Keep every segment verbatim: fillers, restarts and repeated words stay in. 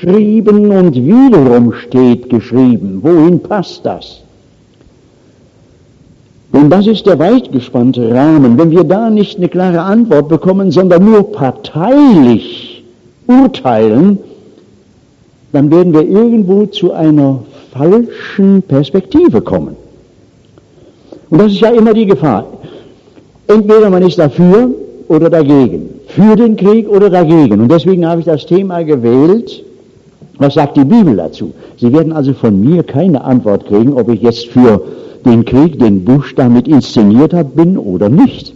geschrieben und wiederum steht geschrieben. Wohin passt das? Und das ist der weit gespannte Rahmen. Wenn wir da nicht eine klare Antwort bekommen, sondern nur parteilich urteilen, dann werden wir irgendwo zu einer falschen Perspektive kommen. Und das ist ja immer die Gefahr. Entweder man ist dafür oder dagegen, für den Krieg oder dagegen. Und deswegen habe ich das Thema gewählt, was sagt die Bibel dazu? Sie werden also von mir keine Antwort kriegen, ob ich jetzt für den Krieg, den Bush damit inszeniert hat, bin oder nicht.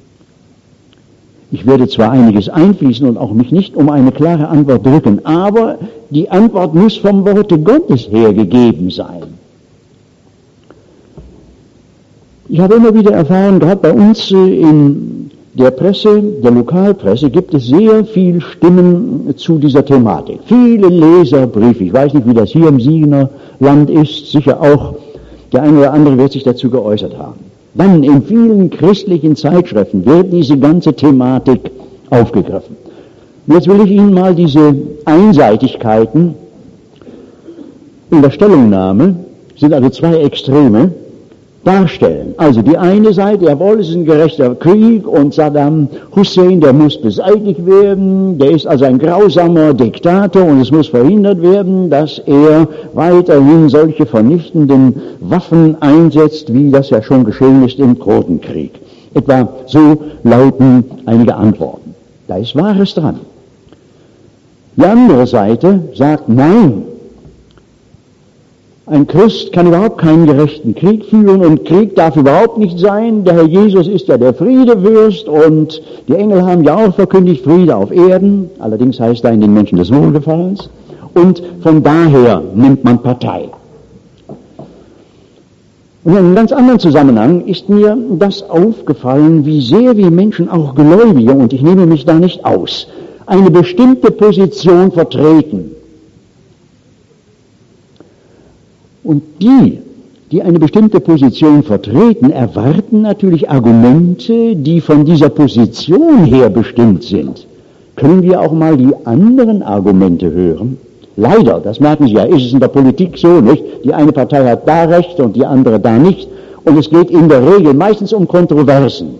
Ich werde zwar einiges einfließen und auch mich nicht um eine klare Antwort drücken, aber die Antwort muss vom Worte Gottes her gegeben sein. Ich habe immer wieder erfahren, gerade bei uns in der Presse, der Lokalpresse, gibt es sehr viele Stimmen zu dieser Thematik. Viele Leserbriefe, ich weiß nicht, wie das hier im Siegener Land ist, sicher auch der eine oder andere wird sich dazu geäußert haben. Dann in vielen christlichen Zeitschriften wird diese ganze Thematik aufgegriffen. Und jetzt will ich Ihnen mal diese Einseitigkeiten in der Stellungnahme, sind also zwei Extreme, darstellen. Also die eine Seite, jawohl, es ist ein gerechter Krieg und Saddam Hussein, der muss beseitigt werden, der ist also ein grausamer Diktator und es muss verhindert werden, dass er weiterhin solche vernichtenden Waffen einsetzt, wie das ja schon geschehen ist im Kroatenkrieg. Etwa so lauten einige Antworten. Da ist Wahres dran. Die andere Seite sagt, nein, ein Christ kann überhaupt keinen gerechten Krieg führen und Krieg darf überhaupt nicht sein. Der Herr Jesus ist ja der Friedefürst und die Engel haben ja auch verkündigt Friede auf Erden. Allerdings heißt da in den Menschen des Wohlgefallens. Und von daher nimmt man Partei. Und in einem ganz anderen Zusammenhang ist mir das aufgefallen, wie sehr wir Menschen, auch Gläubige, und ich nehme mich da nicht aus, eine bestimmte Position vertreten. Und die, die eine bestimmte Position vertreten, erwarten natürlich Argumente, die von dieser Position her bestimmt sind. Können wir auch mal die anderen Argumente hören? Leider, das merken Sie ja, ist es in der Politik so, nicht? Die eine Partei hat da Recht und die andere da nicht. Und es geht in der Regel meistens um Kontroversen.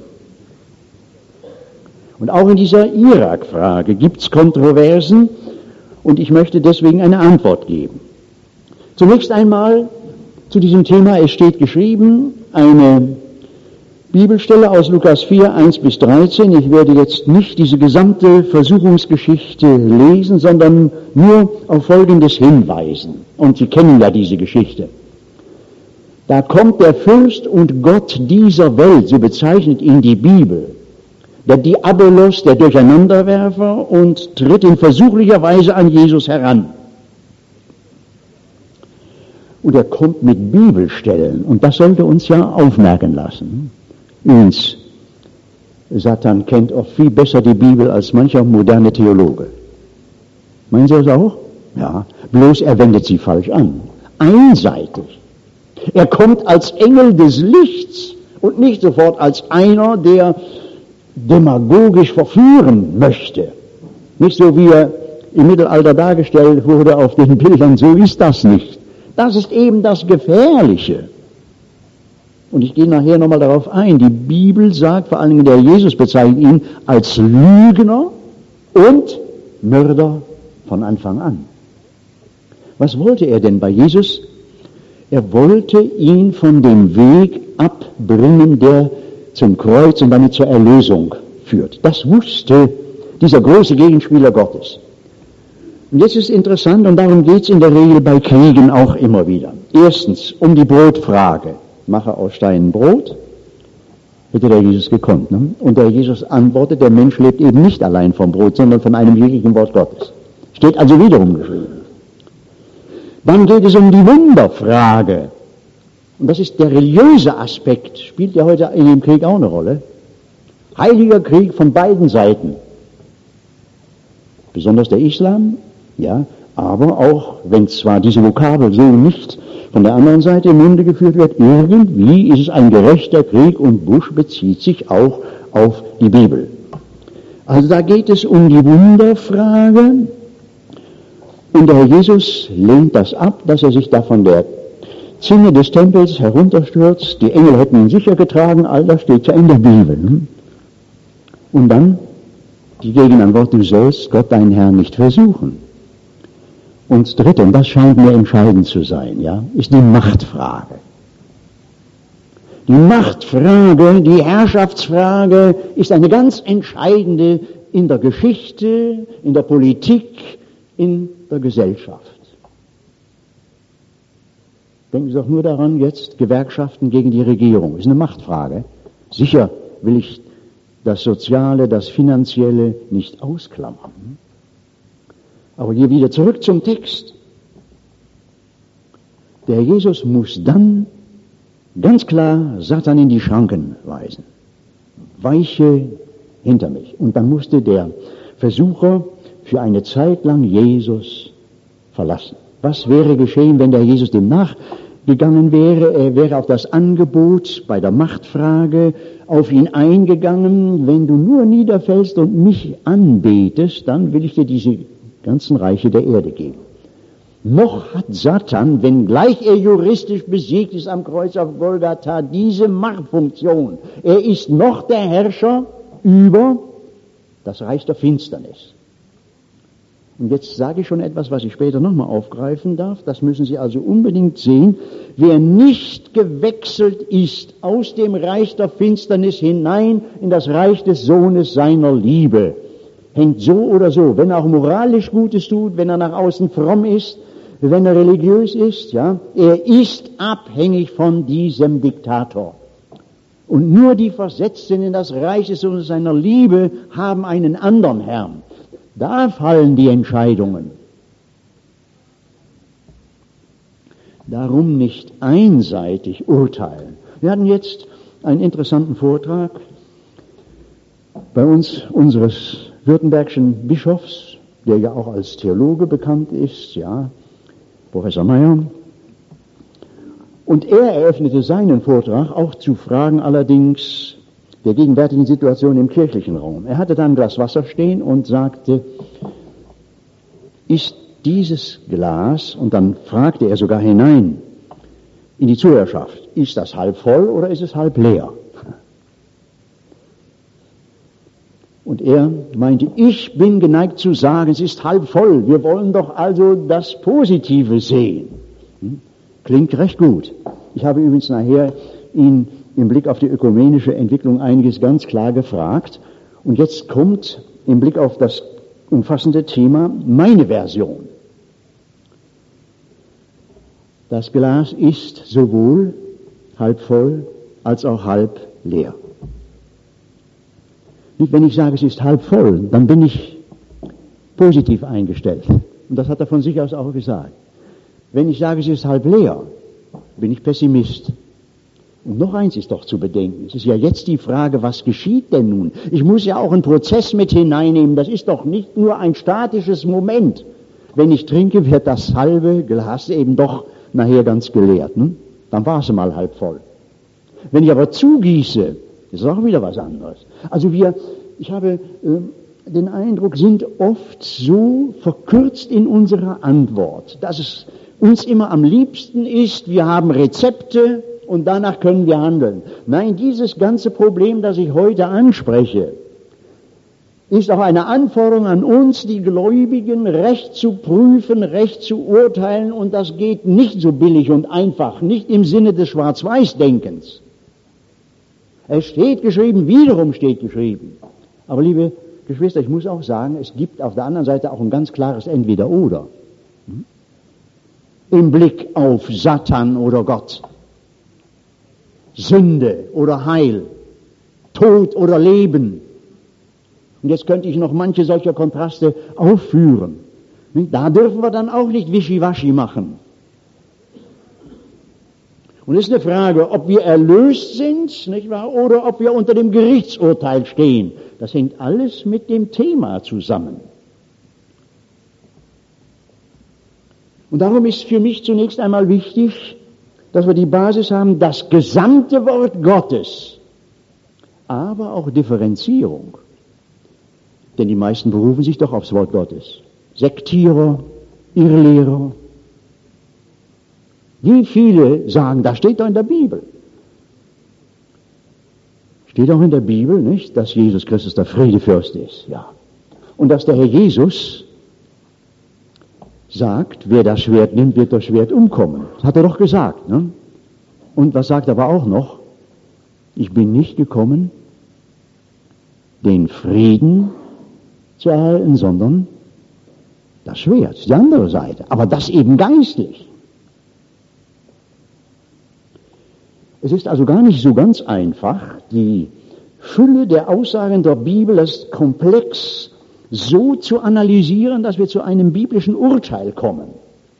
Und auch in dieser Irak-Frage gibt es Kontroversen und ich möchte deswegen eine Antwort geben. Zunächst einmal zu diesem Thema, es steht geschrieben, eine Bibelstelle aus Lukas vier, eins bis dreizehn. Ich werde jetzt nicht diese gesamte Versuchungsgeschichte lesen, sondern nur auf Folgendes hinweisen. Und Sie kennen ja diese Geschichte. Da kommt der Fürst und Gott dieser Welt, so bezeichnet ihn die Bibel, der Diabolos, der Durcheinanderwerfer, und tritt in versuchlicher Weise an Jesus heran. Und er kommt mit Bibelstellen, und das sollte uns ja aufmerken lassen. Übrigens, Satan kennt oft viel besser die Bibel als mancher moderne Theologe. Meinen Sie das auch? Ja, bloß er wendet sie falsch an. Einseitig. Er kommt als Engel des Lichts und nicht sofort als einer, der demagogisch verführen möchte. Nicht so, wie er im Mittelalter dargestellt wurde auf den Bildern, so ist das nicht. Das ist eben das Gefährliche. Und ich gehe nachher nochmal darauf ein. Die Bibel sagt, vor allen Dingen der Jesus bezeichnet ihn als Lügner und Mörder von Anfang an. Was wollte er denn bei Jesus? Er wollte ihn von dem Weg abbringen, der zum Kreuz und damit zur Erlösung führt. Das wusste dieser große Gegenspieler Gottes. Und jetzt ist interessant, und darum geht es in der Regel bei Kriegen auch immer wieder. Erstens, um die Brotfrage. Mache aus Steinen Brot, hätte der Jesus gekonnt. Ne? Und der Jesus antwortet, der Mensch lebt eben nicht allein vom Brot, sondern von einem jeglichen Wort Gottes. Steht also wiederum geschrieben. Dann geht es um die Wunderfrage. Und das ist der religiöse Aspekt, spielt ja heute in dem Krieg auch eine Rolle. Heiliger Krieg von beiden Seiten. Besonders der Islam, ja, aber auch, wenn zwar diese Vokabel so nicht von der anderen Seite im Munde geführt wird, irgendwie ist es ein gerechter Krieg und Bush bezieht sich auch auf die Bibel. Also da geht es um die Wunderfrage Und der Herr Jesus lehnt das ab, dass er sich da von der Zinne des Tempels herunterstürzt. Die Engel hätten ihn sicher getragen, all das steht ja in der Bibel. Und dann die Gegenantwort, du sollst Gott, deinen Herrn, nicht versuchen. Und das Dritte, und das scheint mir entscheidend zu sein, ja, ist die Machtfrage. Die Machtfrage, die Herrschaftsfrage ist eine ganz entscheidende in der Geschichte, in der Politik, in der Gesellschaft. Denken Sie doch nur daran, jetzt Gewerkschaften gegen die Regierung. Das ist eine Machtfrage. Sicher will ich das Soziale, das Finanzielle nicht ausklammern. Aber hier wieder zurück zum Text. Der Herr Jesus muss dann ganz klar Satan in die Schranken weisen. Weiche hinter mich. Und dann musste der Versucher für eine Zeit lang Jesus verlassen. Was wäre geschehen, wenn der Jesus dem nachgegangen wäre? Er wäre auf das Angebot bei der Machtfrage auf ihn eingegangen. Wenn du nur niederfällst und mich anbetest, dann will ich dir diese ganzen Reiche der Erde geben. Noch hat Satan, wenngleich er juristisch besiegt ist am Kreuz auf Golgatha, diese Machtfunktion. Er ist noch der Herrscher über das Reich der Finsternis. Und jetzt sage ich schon etwas, was ich später nochmal aufgreifen darf. Das müssen Sie also unbedingt sehen. Wer nicht gewechselt ist aus dem Reich der Finsternis hinein in das Reich des Sohnes seiner Liebe, hängt so oder so, wenn er auch moralisch Gutes tut, wenn er nach außen fromm ist, wenn er religiös ist, ja, er ist abhängig von diesem Diktator. Und nur die Versetzten in das Reich des Sohnes seiner Liebe haben einen anderen Herrn. Da fallen die Entscheidungen. Darum nicht einseitig urteilen. Wir hatten jetzt einen interessanten Vortrag bei uns unseres württembergischen Bischofs, der ja auch als Theologe bekannt ist, ja, Professor Meyer. Und er eröffnete seinen Vortrag auch zu Fragen allerdings der gegenwärtigen Situation im kirchlichen Raum. Er hatte da ein Glas Wasser stehen und sagte, ist dieses Glas, und dann fragte er sogar hinein in die Zuhörerschaft, ist das halb voll oder ist es halb leer? Und er meinte, ich bin geneigt zu sagen, es ist halb voll. Wir wollen doch also das Positive sehen. Hm? Klingt recht gut. Ich habe übrigens nachher ihn im Blick auf die ökumenische Entwicklung einiges ganz klar gefragt. Und jetzt kommt im Blick auf das umfassende Thema meine Version. Das Glas ist sowohl halb voll als auch halb leer. Nicht, wenn ich sage, es ist halb voll, dann bin ich positiv eingestellt. Und das hat er von sich aus auch gesagt. Wenn ich sage, es ist halb leer, bin ich Pessimist. Und noch eins ist doch zu bedenken. Es ist ja jetzt die Frage, was geschieht denn nun? Ich muss ja auch einen Prozess mit hineinnehmen. Das ist doch nicht nur ein statisches Moment. Wenn ich trinke, wird das halbe Glas eben doch nachher ganz geleert. Hm? Dann war es mal halb voll. Wenn ich aber zugieße, ist auch wieder was anderes. Also wir, ich habe äh, den Eindruck, sind oft so verkürzt in unserer Antwort, dass es uns immer am liebsten ist, wir haben Rezepte und danach können wir handeln. Nein, dieses ganze Problem, das ich heute anspreche, ist auch eine Anforderung an uns, die Gläubigen, recht zu prüfen, recht zu urteilen, und das geht nicht so billig und einfach, nicht im Sinne des Schwarz-Weiß-Denkens. Es steht geschrieben, wiederum steht geschrieben. Aber liebe Geschwister, ich muss auch sagen, es gibt auf der anderen Seite auch ein ganz klares Entweder-Oder. Hm? Im Blick auf Satan oder Gott. Sünde oder Heil. Tod oder Leben. Und jetzt könnte ich noch manche solcher Kontraste aufführen. Da dürfen wir dann auch nicht wischiwaschi machen. Und es ist eine Frage, ob wir erlöst sind, nicht wahr, oder ob wir unter dem Gerichtsurteil stehen. Das hängt alles mit dem Thema zusammen. Und darum ist für mich zunächst einmal wichtig, dass wir die Basis haben, das gesamte Wort Gottes, aber auch Differenzierung. Denn die meisten berufen sich doch aufs Wort Gottes. Sektierer, Irrlehrer. Wie viele sagen, das steht doch in der Bibel. Steht auch in der Bibel, nicht, dass Jesus Christus der Friedefürst ist, ja. Und dass der Herr Jesus sagt, wer das Schwert nimmt, wird durch Schwert umkommen. Das hat er doch gesagt, ne? Und was sagt er aber auch noch? Ich bin nicht gekommen, den Frieden zu erhalten, sondern das Schwert, die andere Seite. Aber das eben geistlich. Es ist also gar nicht so ganz einfach, die Fülle der Aussagen der Bibel, das Komplex so zu analysieren, dass wir zu einem biblischen Urteil kommen.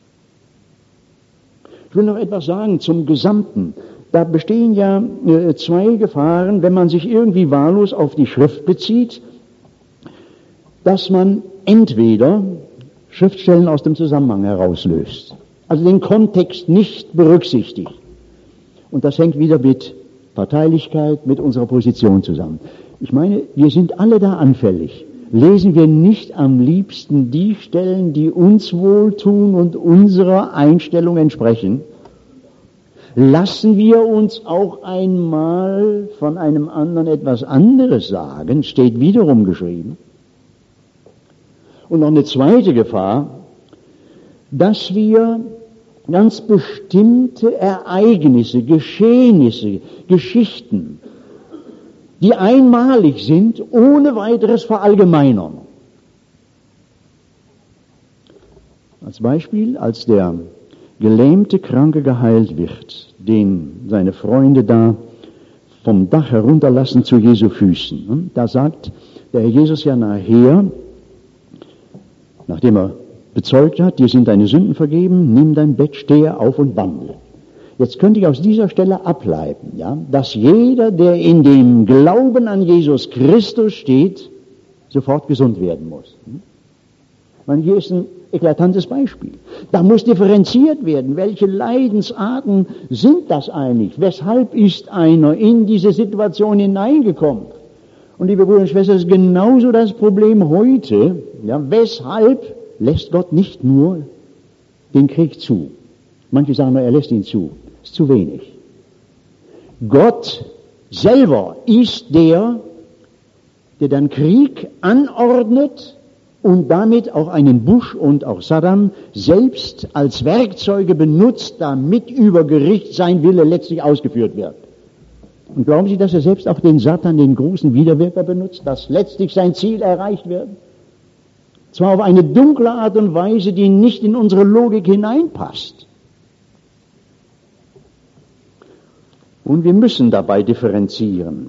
Ich will noch etwas sagen zum Gesamten. Da bestehen ja äh, zwei Gefahren, wenn man sich irgendwie wahllos auf die Schrift bezieht, dass man entweder Schriftstellen aus dem Zusammenhang herauslöst, also den Kontext nicht berücksichtigt. Und das hängt wieder mit Parteilichkeit, mit unserer Position zusammen. Ich meine, wir sind alle da anfällig. Lesen wir nicht am liebsten die Stellen, die uns wohltun und unserer Einstellung entsprechen? Lassen wir uns auch einmal von einem anderen etwas anderes sagen, steht wiederum geschrieben. Und noch eine zweite Gefahr, dass wir ganz bestimmte Ereignisse, Geschehnisse, Geschichten, die einmalig sind, ohne weiteres verallgemeinern. Als Beispiel, als der gelähmte Kranke geheilt wird, den seine Freunde da vom Dach herunterlassen zu Jesu Füßen. Da sagt der Herr Jesus ja nachher, nachdem er bezeugt hat, dir sind deine Sünden vergeben, nimm dein Bett, stehe auf und wandle. Jetzt könnte ich aus dieser Stelle ableiten, ja, dass jeder, der in dem Glauben an Jesus Christus steht, sofort gesund werden muss. Ich meine, hier ist ein eklatantes Beispiel. Da muss differenziert werden, welche Leidensarten sind das eigentlich? Weshalb ist einer in diese Situation hineingekommen? Und liebe Brüder und Schwestern, das ist genauso das Problem heute. Ja, weshalb lässt Gott nicht nur den Krieg zu? Manche sagen nur, er lässt ihn zu. Das ist zu wenig. Gott selber ist der, der den Krieg anordnet und damit auch einen Bush und auch Saddam selbst als Werkzeuge benutzt, damit über Gericht sein Wille letztlich ausgeführt wird. Und glauben Sie, dass er selbst auch den Satan, den großen Widerwirker, benutzt, dass letztlich sein Ziel erreicht wird? Zwar auf eine dunkle Art und Weise, die nicht in unsere Logik hineinpasst. Und wir müssen dabei differenzieren.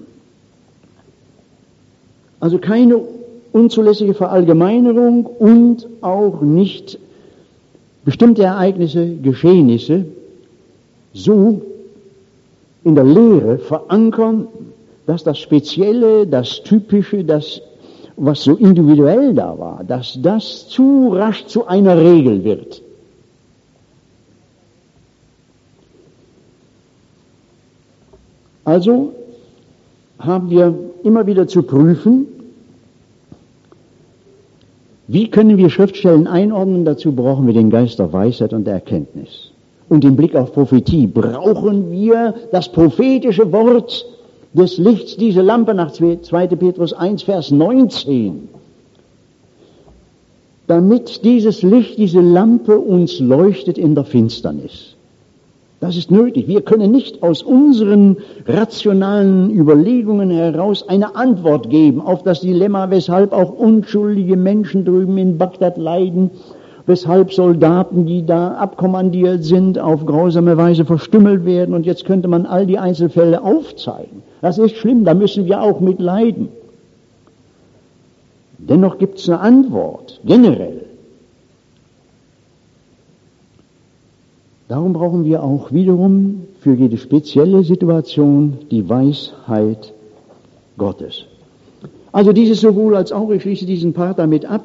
Also keine unzulässige Verallgemeinerung und auch nicht bestimmte Ereignisse, Geschehnisse so in der Lehre verankern, dass das Spezielle, das Typische, das, was so individuell da war, dass das zu rasch zu einer Regel wird. Also haben wir immer wieder zu prüfen, wie können wir Schriftstellen einordnen? Dazu brauchen wir den Geist der Weisheit und der Erkenntnis. Und im Blick auf Prophetie brauchen wir das prophetische Wort des Lichts, diese Lampe nach zweiter Petrus eins, Vers neunzehn. Damit dieses Licht, diese Lampe uns leuchtet in der Finsternis. Das ist nötig. Wir können nicht aus unseren rationalen Überlegungen heraus eine Antwort geben auf das Dilemma, weshalb auch unschuldige Menschen drüben in Bagdad leiden, weshalb Soldaten, die da abkommandiert sind, auf grausame Weise verstümmelt werden. Und jetzt könnte man all die Einzelfälle aufzeigen. Das ist schlimm, da müssen wir auch mit leiden. Dennoch gibt es eine Antwort, generell. Darum brauchen wir auch wiederum für jede spezielle Situation die Weisheit Gottes. Also dieses sowohl als auch, ich schließe diesen Part damit ab,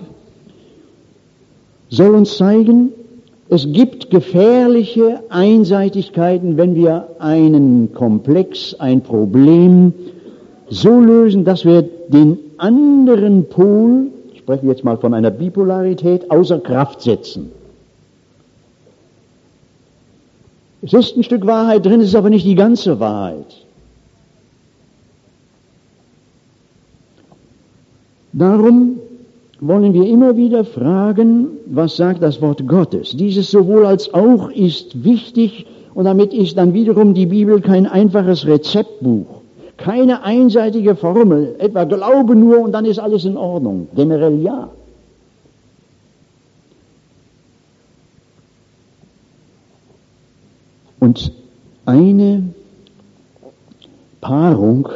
soll uns zeigen, es gibt gefährliche Einseitigkeiten, wenn wir einen Komplex, ein Problem so lösen, dass wir den anderen Pol, ich spreche jetzt mal von einer Bipolarität, außer Kraft setzen. Es ist ein Stück Wahrheit drin, es ist aber nicht die ganze Wahrheit. Darum wollen wir immer wieder fragen, was sagt das Wort Gottes? Dieses sowohl als auch ist wichtig und damit ist dann wiederum die Bibel kein einfaches Rezeptbuch, keine einseitige Formel, etwa Glaube nur und dann ist alles in Ordnung. Generell ja. Und eine Paarung,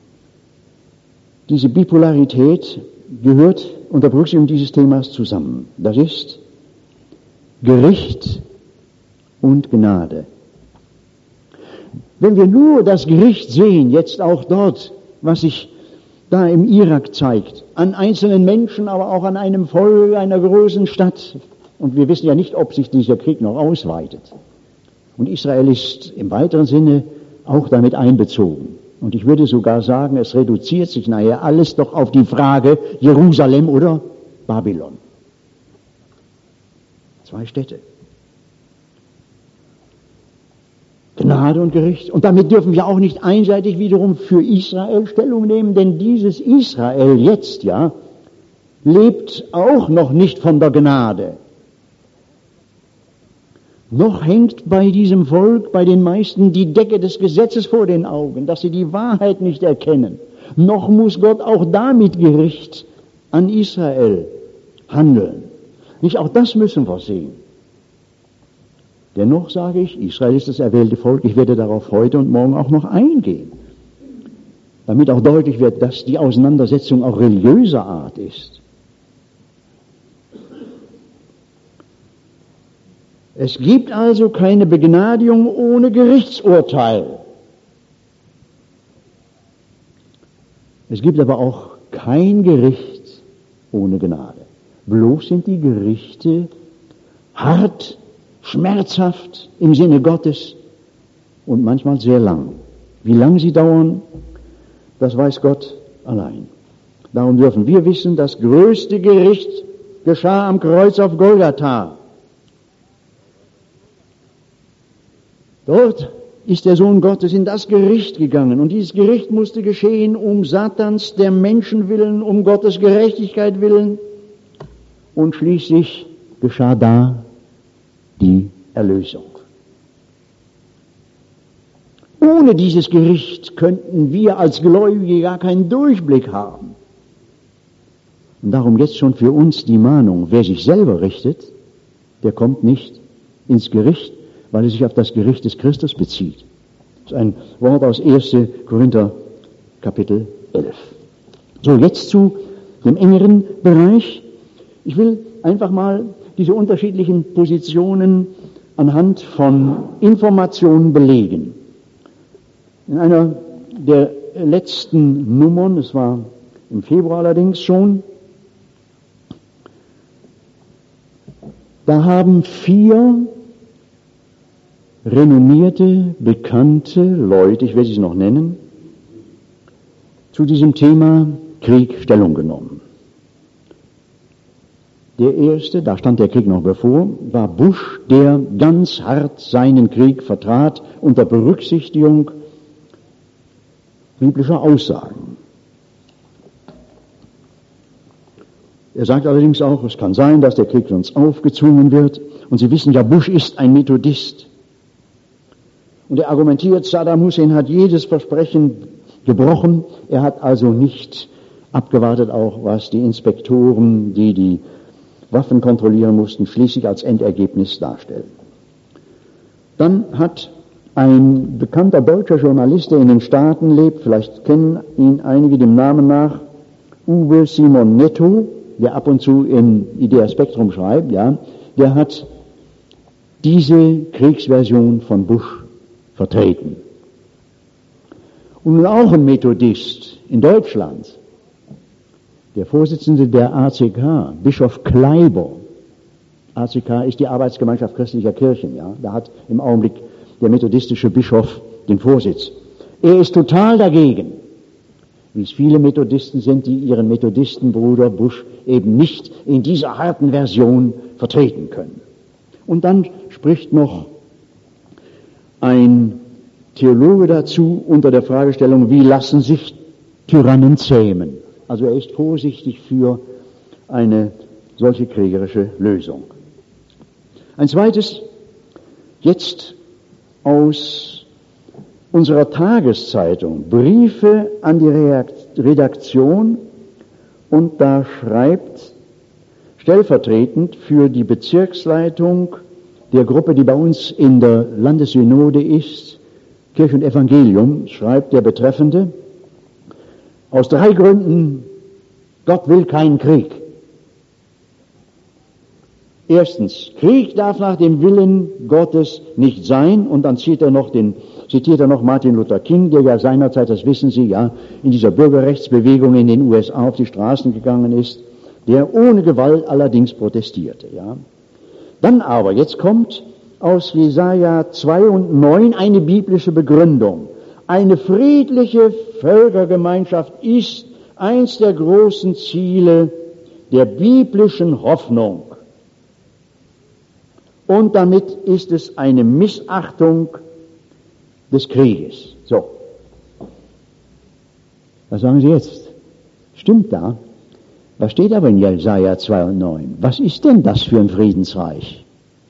diese Bipolarität gehört unter Berücksichtigung dieses Themas zusammen. Das ist Gericht und Gnade. Wenn wir nur das Gericht sehen, jetzt auch dort, was sich da im Irak zeigt, an einzelnen Menschen, aber auch an einem Volk einer großen Stadt, und wir wissen ja nicht, ob sich dieser Krieg noch ausweitet. Und Israel ist im weiteren Sinne auch damit einbezogen. Und ich würde sogar sagen, es reduziert sich nachher alles doch auf die Frage Jerusalem oder Babylon. Zwei Städte. Gnade und Gericht. Und damit dürfen wir auch nicht einseitig wiederum für Israel Stellung nehmen, denn dieses Israel jetzt, ja, lebt auch noch nicht von der Gnade. Noch hängt bei diesem Volk, bei den meisten, die Decke des Gesetzes vor den Augen, dass sie die Wahrheit nicht erkennen. Noch muss Gott auch damit Gericht an Israel handeln. Nicht auch das müssen wir sehen. Dennoch sage ich, Israel ist das erwählte Volk. Ich werde darauf heute und morgen auch noch eingehen, damit auch deutlich wird, dass die Auseinandersetzung auch religiöser Art ist. Es gibt also keine Begnadigung ohne Gerichtsurteil. Es gibt aber auch kein Gericht ohne Gnade. Bloß sind die Gerichte hart, schmerzhaft im Sinne Gottes und manchmal sehr lang. Wie lang sie dauern, das weiß Gott allein. Darum dürfen wir wissen, das größte Gericht geschah am Kreuz auf Golgatha. Dort ist der Sohn Gottes in das Gericht gegangen. Und dieses Gericht musste geschehen um Satans, der Menschen willen, um Gottes Gerechtigkeit willen. Und schließlich geschah da die Erlösung. Ohne dieses Gericht könnten wir als Gläubige gar keinen Durchblick haben. Und darum jetzt schon für uns die Mahnung, wer sich selber richtet, der kommt nicht ins Gericht, weil es sich auf das Gericht des Christus bezieht. Das ist ein Wort aus ersten Korinther Kapitel elf. So, jetzt zu dem engeren Bereich. Ich will einfach mal diese unterschiedlichen Positionen anhand von Informationen belegen. In einer der letzten Nummern, es war im Februar allerdings schon, da haben vier renommierte, bekannte Leute, ich will sie noch nennen, zu diesem Thema Krieg Stellung genommen. Der erste, da stand der Krieg noch bevor, war Bush, der ganz hart seinen Krieg vertrat unter Berücksichtigung biblischer Aussagen. Er sagt allerdings auch, es kann sein, dass der Krieg uns aufgezwungen wird. Und Sie wissen ja, Bush ist ein Methodist. Und er argumentiert, Saddam Hussein hat jedes Versprechen gebrochen. Er hat also nicht abgewartet, auch was die Inspektoren, die die Waffen kontrollieren mussten, schließlich als Endergebnis darstellen. Dann hat ein bekannter deutscher Journalist, der in den Staaten lebt, vielleicht kennen ihn einige dem Namen nach, Uwe Simon Netto, der ab und zu in Idea Spektrum schreibt, ja, der hat diese Kriegsversion von Bush vertreten. Und nun auch ein Methodist in Deutschland, der Vorsitzende der A C K, Bischof Kleiber. A C K ist die Arbeitsgemeinschaft christlicher Kirchen, ja. Da hat im Augenblick der methodistische Bischof den Vorsitz. Er ist total dagegen, wie es viele Methodisten sind, die ihren Methodistenbruder Bush eben nicht in dieser harten Version vertreten können. Und dann spricht noch ein Theologe dazu unter der Fragestellung, wie lassen sich Tyrannen zähmen? Also er ist vorsichtig für eine solche kriegerische Lösung. Ein zweites, jetzt aus unserer Tageszeitung, Briefe an die Redaktion, und da schreibt stellvertretend für die Bezirksleitung der Gruppe, die bei uns in der Landessynode ist, Kirche und Evangelium, schreibt der Betreffende, aus drei Gründen, Gott will keinen Krieg. Erstens, Krieg darf nach dem Willen Gottes nicht sein, und dann zitiert er noch den, zitiert er noch Martin Luther King, der ja seinerzeit, das wissen Sie ja, in dieser Bürgerrechtsbewegung in den U S A auf die Straßen gegangen ist, der ohne Gewalt allerdings protestierte, ja. Dann aber, jetzt kommt aus Jesaja zwei und neun eine biblische Begründung. Eine friedliche Völkergemeinschaft ist eins der großen Ziele der biblischen Hoffnung. Und damit ist es eine Missachtung des Krieges. So. Was sagen Sie jetzt? Stimmt da? Was steht aber in Jesaja zwei und neun? Was ist denn das für ein Friedensreich?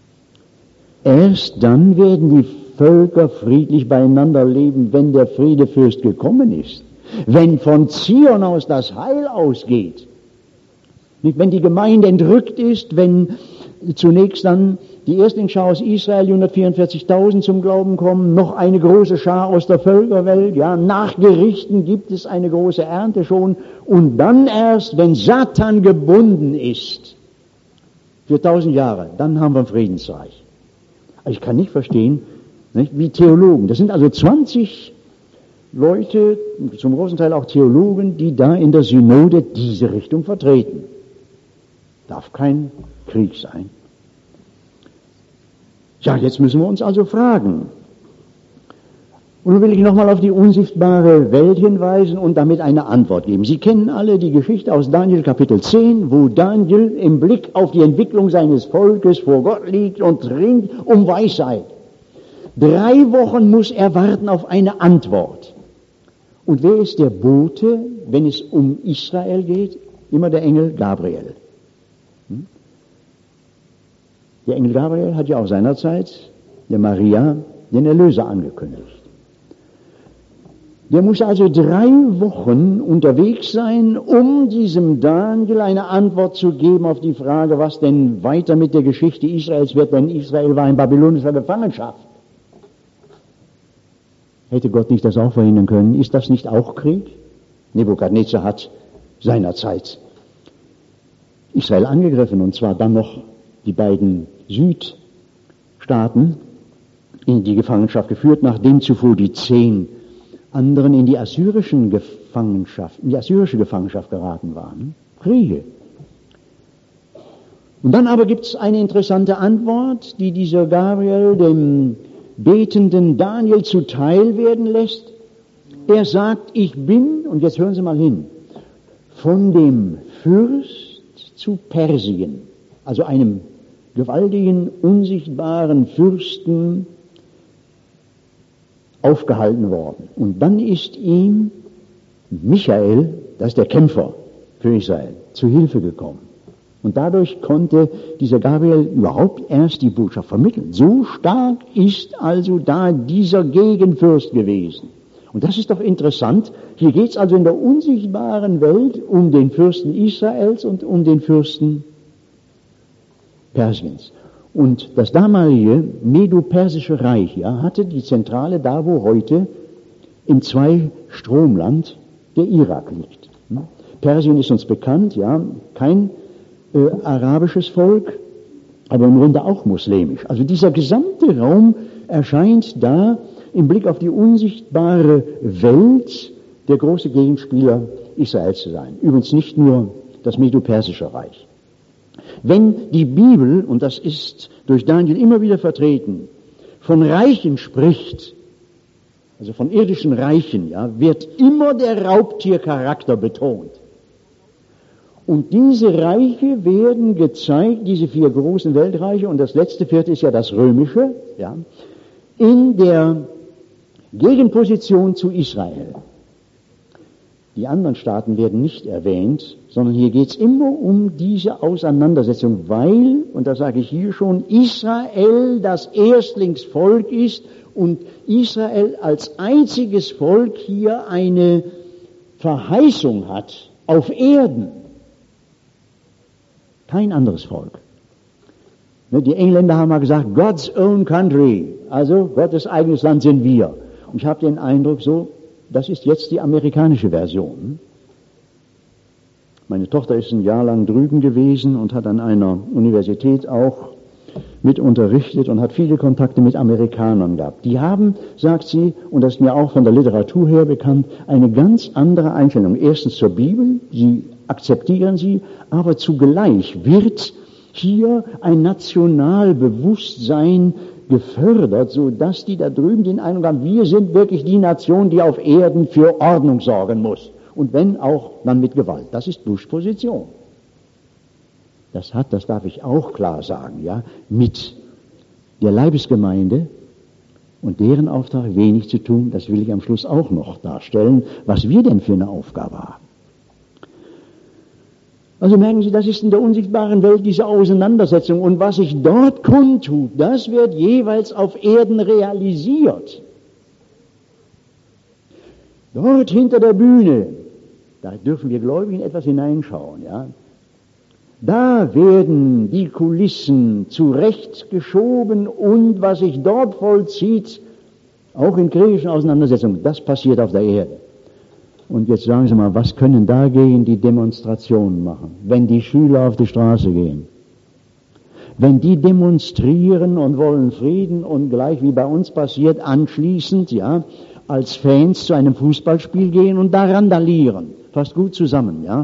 Erst dann werden die Völker friedlich beieinander leben, wenn der Friedefürst gekommen ist. Wenn von Zion aus das Heil ausgeht. Nicht, wenn die Gemeinde entrückt ist, wenn zunächst dann die Erstlingsschar aus Israel, die hundertvierundvierzigtausend zum Glauben kommen, noch eine große Schar aus der Völkerwelt, ja, nach Gerichten gibt es eine große Ernte schon, und dann erst, wenn Satan gebunden ist, für tausend Jahre, dann haben wir ein Friedensreich. Also ich kann nicht verstehen, nicht, wie Theologen, das sind also zwanzig Leute, zum großen Teil auch Theologen, die da in der Synode diese Richtung vertreten. Darf kein Krieg sein. Ja, jetzt müssen wir uns also fragen. Und nun will ich nochmal auf die unsichtbare Welt hinweisen und damit eine Antwort geben. Sie kennen alle die Geschichte aus Daniel Kapitel zehn, wo Daniel im Blick auf die Entwicklung seines Volkes vor Gott liegt und ringt um Weisheit. Drei Wochen muss er warten auf eine Antwort. Und wer ist der Bote, wenn es um Israel geht? Immer der Engel Gabriel. Hm? Der Engel Gabriel hat ja auch seinerzeit der Maria den Erlöser angekündigt. Der muss also drei Wochen unterwegs sein, um diesem Daniel eine Antwort zu geben auf die Frage, was denn weiter mit der Geschichte Israels wird, denn Israel war in babylonischer Gefangenschaft. Hätte Gott nicht das auch verhindern können? Ist das nicht auch Krieg? Nebukadnezar hat seinerzeit Israel angegriffen, und zwar dann noch die beiden Südstaaten in die Gefangenschaft geführt, nachdem zuvor die zehn anderen in die assyrischen Gefangenschaft, in die assyrische Gefangenschaft geraten waren. Kriege. Und dann aber gibt es eine interessante Antwort, die dieser Gabriel dem betenden Daniel zuteil werden lässt. Er sagt, ich bin, und jetzt hören Sie mal hin, von dem Fürst zu Persien, also einem gewaltigen, unsichtbaren Fürsten, aufgehalten worden. Und dann ist ihm Michael, das ist der Kämpfer für Israel, zu Hilfe gekommen. Und dadurch konnte dieser Gabriel überhaupt erst die Botschaft vermitteln. So stark ist also da dieser Gegenfürst gewesen. Und das ist doch interessant. Hier geht es also in der unsichtbaren Welt um den Fürsten Israels und um den Fürsten Persiens. Und das damalige Medo-Persische Reich, ja, hatte die Zentrale da, wo heute im Zweistromland der Irak liegt. Persien ist uns bekannt, ja, kein äh, arabisches Volk, aber im Grunde auch muslimisch. Also dieser gesamte Raum erscheint da im Blick auf die unsichtbare Welt der große Gegenspieler Israels zu sein. Übrigens nicht nur das Medo-Persische Reich. Wenn die Bibel, und das ist durch Daniel immer wieder vertreten, von Reichen spricht, also von irdischen Reichen, ja, wird immer der Raubtiercharakter betont. Und diese Reiche werden gezeigt, diese vier großen Weltreiche, und das letzte, vierte ist ja das römische, ja, in der Gegenposition zu Israel. Die anderen Staaten werden nicht erwähnt, sondern hier geht es immer um diese Auseinandersetzung, weil, und das sage ich hier schon, Israel das Erstlingsvolk ist und Israel als einziges Volk hier eine Verheißung hat auf Erden. Kein anderes Volk. Die Engländer haben mal gesagt, God's own country, also Gottes eigenes Land sind wir. Und ich habe den Eindruck, so, das ist jetzt die amerikanische Version. Meine Tochter ist ein Jahr lang drüben gewesen und hat an einer Universität auch mit unterrichtet und hat viele Kontakte mit Amerikanern gehabt. Die haben, sagt sie, und das ist mir auch von der Literatur her bekannt, eine ganz andere Einstellung. Erstens zur Bibel, sie akzeptieren sie, aber zugleich wird hier ein Nationalbewusstsein gefördert, so dass die da drüben den Eindruck haben, wir sind wirklich die Nation, die auf Erden für Ordnung sorgen muss. Und wenn auch, dann mit Gewalt. Das ist Bushs Position. Das hat, das darf ich auch klar sagen, ja, mit der Leibesgemeinde und deren Auftrag wenig zu tun. Das will ich am Schluss auch noch darstellen, was wir denn für eine Aufgabe haben. Also merken Sie, das ist in der unsichtbaren Welt diese Auseinandersetzung. Und was sich dort kundtut, das wird jeweils auf Erden realisiert. Dort hinter der Bühne, da dürfen wir Gläubigen etwas hineinschauen, ja. Da werden die Kulissen zurechtgeschoben und was sich dort vollzieht, auch in kriegerischen Auseinandersetzungen, das passiert auf der Erde. Und jetzt sagen Sie mal, was können dagegen die Demonstrationen machen, wenn die Schüler auf die Straße gehen? Wenn die demonstrieren und wollen Frieden und gleich wie bei uns passiert, anschließend, ja, als Fans zu einem Fußballspiel gehen und da randalieren. Fasst gut zusammen, ja.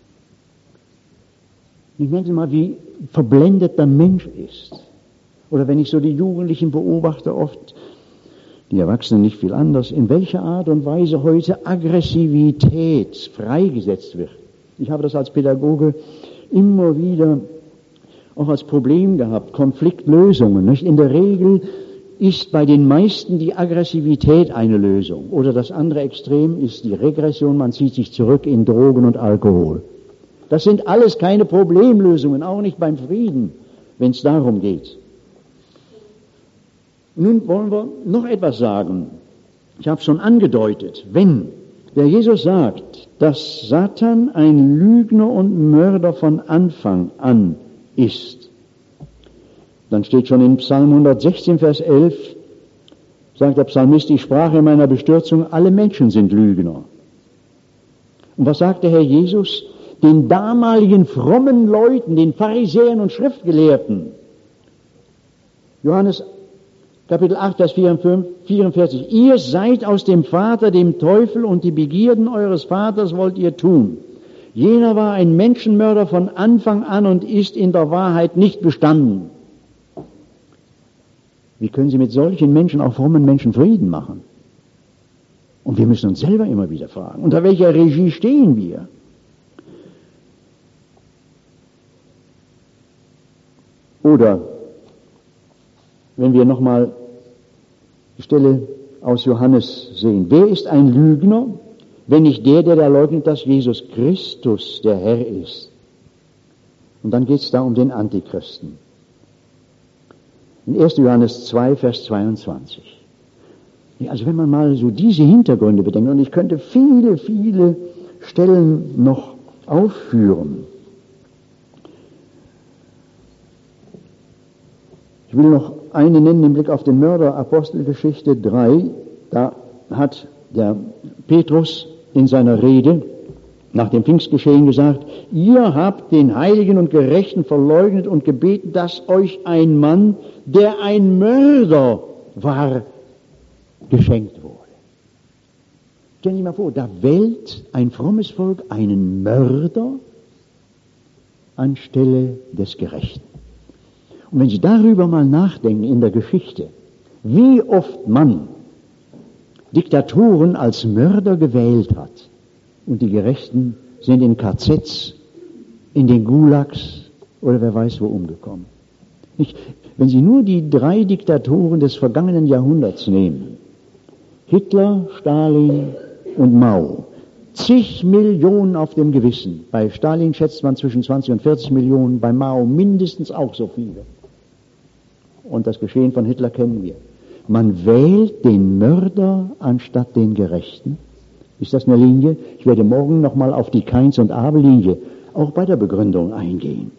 Ich merke mal, wie verblendet der Mensch ist. Oder wenn ich so die Jugendlichen beobachte, oft die Erwachsenen nicht viel anders, in welcher Art und Weise heute Aggressivität freigesetzt wird. Ich habe das als Pädagoge immer wieder auch als Problem gehabt, Konfliktlösungen. Nicht? In der Regel ist bei den meisten die Aggressivität eine Lösung. Oder das andere Extrem ist die Regression, man zieht sich zurück in Drogen und Alkohol. Das sind alles keine Problemlösungen, auch nicht beim Frieden, wenn es darum geht. Nun wollen wir noch etwas sagen. Ich habe es schon angedeutet. Wenn der Jesus sagt, dass Satan ein Lügner und Mörder von Anfang an ist, dann steht schon in Psalm hundertsechzehn, Vers elf, sagt der Psalmist, ich sprach in meiner Bestürzung, alle Menschen sind Lügner. Und was sagt der Herr Jesus? Den damaligen frommen Leuten, den Pharisäern und Schriftgelehrten. Johannes Kapitel acht, Vers vierundvierzig. Ihr seid aus dem Vater, dem Teufel, und die Begierden eures Vaters wollt ihr tun. Jener war ein Menschenmörder von Anfang an und ist in der Wahrheit nicht bestanden. Wie können Sie mit solchen Menschen, auch frommen Menschen, Frieden machen? Und wir müssen uns selber immer wieder fragen, unter welcher Regie stehen wir? Oder wenn wir nochmal die Stelle aus Johannes sehen. Wer ist ein Lügner, wenn nicht der, der da leugnet, dass Jesus Christus der Herr ist? Und dann geht es da um den Antichristen. In erster Johannes zwei, Vers zweiundzwanzig. Also wenn man mal so diese Hintergründe bedenkt, und ich könnte viele, viele Stellen noch aufführen. Ich will noch eine nennen im Blick auf den Mörder, Apostelgeschichte drei. Da hat der Petrus in seiner Rede nach dem Pfingstgeschehen gesagt, ihr habt den Heiligen und Gerechten verleugnet und gebeten, dass euch ein Mann, der ein Mörder war, geschenkt wurde. Stellen Sie sich mal vor, da wählt ein frommes Volk einen Mörder anstelle des Gerechten. Und wenn Sie darüber mal nachdenken in der Geschichte, wie oft man Diktatoren als Mörder gewählt hat und die Gerechten sind in K Zs, in den Gulags oder wer weiß wo umgekommen. Ich, Wenn Sie nur die drei Diktatoren des vergangenen Jahrhunderts nehmen, Hitler, Stalin und Mao, zig Millionen auf dem Gewissen. Bei Stalin schätzt man zwischen zwanzig und vierzig Millionen, bei Mao mindestens auch so viele. Und das Geschehen von Hitler kennen wir. Man wählt den Mörder anstatt den Gerechten. Ist das eine Linie? Ich werde morgen nochmal auf die Kains- und Abel-Linie auch bei der Begründung eingehen.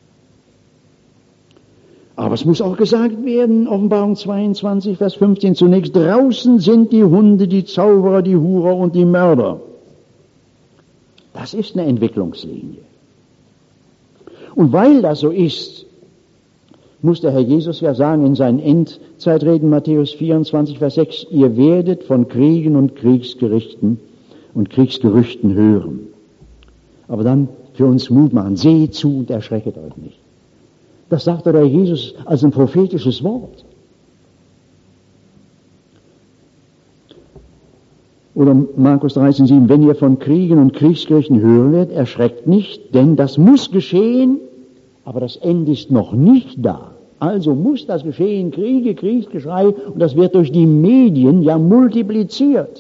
Aber es muss auch gesagt werden, Offenbarung zweiundzwanzig, Vers fünfzehn zunächst, draußen sind die Hunde, die Zauberer, die Hurer und die Mörder. Das ist eine Entwicklungslinie. Und weil das so ist, muss der Herr Jesus ja sagen in seinen Endzeitreden, Matthäus vierundzwanzig, Vers sechs, ihr werdet von Kriegen und Kriegsgerichten und Kriegsgerüchten hören. Aber dann für uns Mut machen, seht zu und erschrecket euch nicht. Das sagt der Herr Jesus als ein prophetisches Wort. Oder Markus dreizehn, sieben, wenn ihr von Kriegen und Kriegsgerichten hören werdet, erschreckt nicht, denn das muss geschehen, aber das Ende ist noch nicht da. Also muss das geschehen, Kriege, Kriegsgeschrei, und das wird durch die Medien ja multipliziert.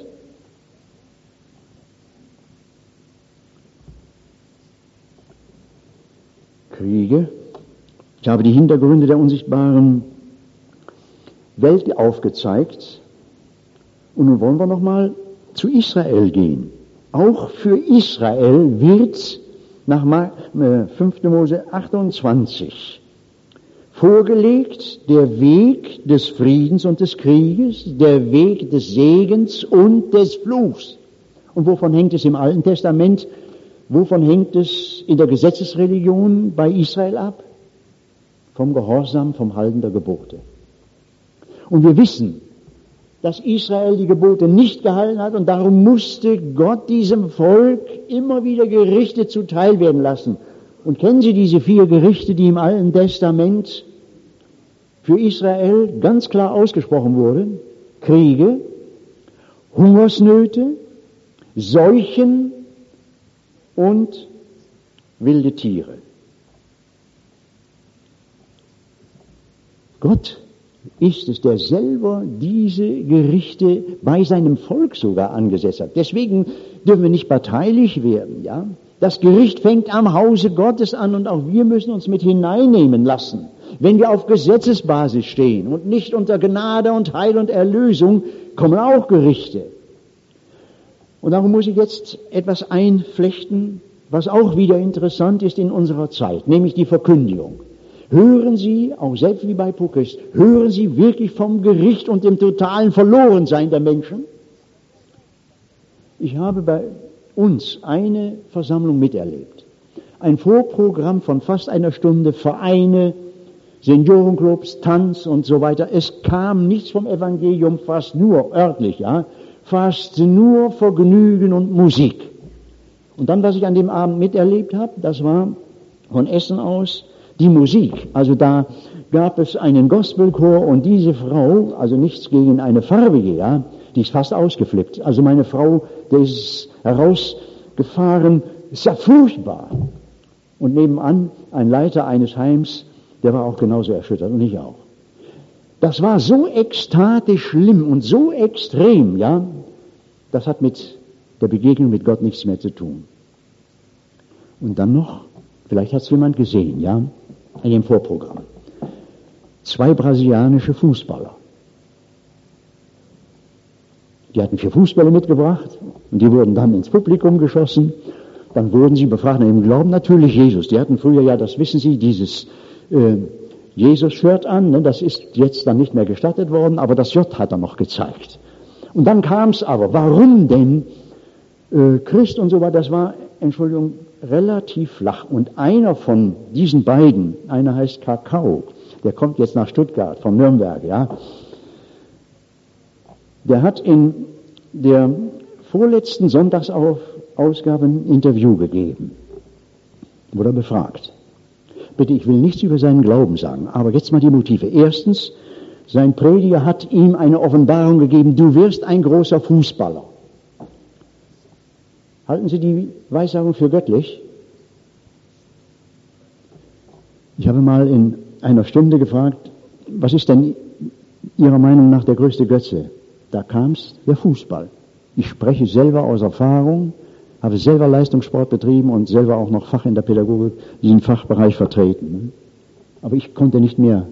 Kriege. Ich habe die Hintergründe der unsichtbaren Welt aufgezeigt. Und nun wollen wir nochmal zu Israel gehen. Auch für Israel wird nach fünfter Mose achtundzwanzig vorgelegt der Weg des Friedens und des Krieges, der Weg des Segens und des Fluchs. Und wovon hängt es im Alten Testament? Wovon hängt es in der Gesetzesreligion bei Israel ab? Vom Gehorsam, vom Halten der Gebote. Und wir wissen, dass Israel die Gebote nicht gehalten hat und darum musste Gott diesem Volk immer wieder Gerichte zuteil werden lassen. Und kennen Sie diese vier Gerichte, die im Alten Testament für Israel ganz klar ausgesprochen wurden? Kriege, Hungersnöte, Seuchen und wilde Tiere. Gott ist es, der selber diese Gerichte bei seinem Volk sogar angesetzt hat. Deswegen dürfen wir nicht parteilich werden, ja. Das Gericht fängt am Hause Gottes an und auch wir müssen uns mit hineinnehmen lassen. Wenn wir auf Gesetzesbasis stehen und nicht unter Gnade und Heil und Erlösung, kommen auch Gerichte. Und darum muss ich jetzt etwas einflechten, was auch wieder interessant ist in unserer Zeit, nämlich die Verkündigung. Hören Sie, auch selbst wie bei Puckes, hören Sie wirklich vom Gericht und dem totalen Verlorensein der Menschen? Ich habe bei uns eine Versammlung miterlebt. Ein Vorprogramm von fast einer Stunde, Vereine, Seniorenclubs, Tanz und so weiter. Es kam nichts vom Evangelium, fast nur örtlich, ja, fast nur Vergnügen und Musik. Und dann, was ich an dem Abend miterlebt habe, das war von Essen aus die Musik. Also da gab es einen Gospelchor und diese Frau, also nichts gegen eine farbige, ja, die ist fast ausgeflippt. Also meine Frau, die ist herausgefahren, ist ja furchtbar. Und nebenan ein Leiter eines Heims, der war auch genauso erschüttert und ich auch. Das war so ekstatisch schlimm und so extrem, ja, das hat mit der Begegnung mit Gott nichts mehr zu tun. Und dann noch, vielleicht hat es jemand gesehen, ja, in dem Vorprogramm. Zwei brasilianische Fußballer. Die hatten vier Fußbälle mitgebracht und die wurden dann ins Publikum geschossen. Dann wurden sie befragt nach ihrem Glauben. Natürlich Jesus. Die hatten früher ja, das wissen Sie, dieses äh, Jesus-Shirt an. Ne? Das ist jetzt dann nicht mehr gestattet worden, aber das J hat er noch gezeigt. Und dann kam es aber, warum denn äh, Christ und so weiter, das war, Entschuldigung, relativ flach. Und einer von diesen beiden, einer heißt Kakao, der kommt jetzt nach Stuttgart, von Nürnberg, ja, der hat in der vorletzten Sonntagsausgabe ein Interview gegeben, wurde er befragt. Bitte, ich will nichts über seinen Glauben sagen, aber jetzt mal die Motive. Erstens, sein Prediger hat ihm eine Offenbarung gegeben, du wirst ein großer Fußballer. Halten Sie die Weissagung für göttlich? Ich habe mal in einer Stunde gefragt, was ist denn Ihrer Meinung nach der größte Götze? Da kam es der Fußball. Ich spreche selber aus Erfahrung, habe selber Leistungssport betrieben und selber auch noch Fach in der Pädagogik, diesen Fachbereich vertreten. Aber ich konnte nicht mehr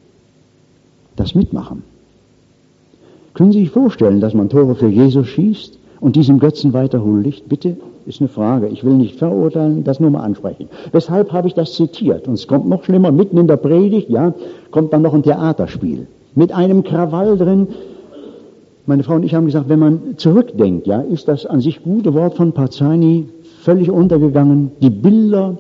das mitmachen. Können Sie sich vorstellen, dass man Tore für Jesus schießt und diesem Götzen weiter huldigt? Bitte, ist eine Frage. Ich will nicht verurteilen, das nur mal ansprechen. Weshalb habe ich das zitiert? Und es kommt noch schlimmer, mitten in der Predigt, ja, kommt dann noch ein Theaterspiel. Mit einem Krawall drin. Meine Frau und ich haben gesagt, wenn man zurückdenkt, ja, ist das an sich gute Wort von Parzani völlig untergegangen. Die Bilder,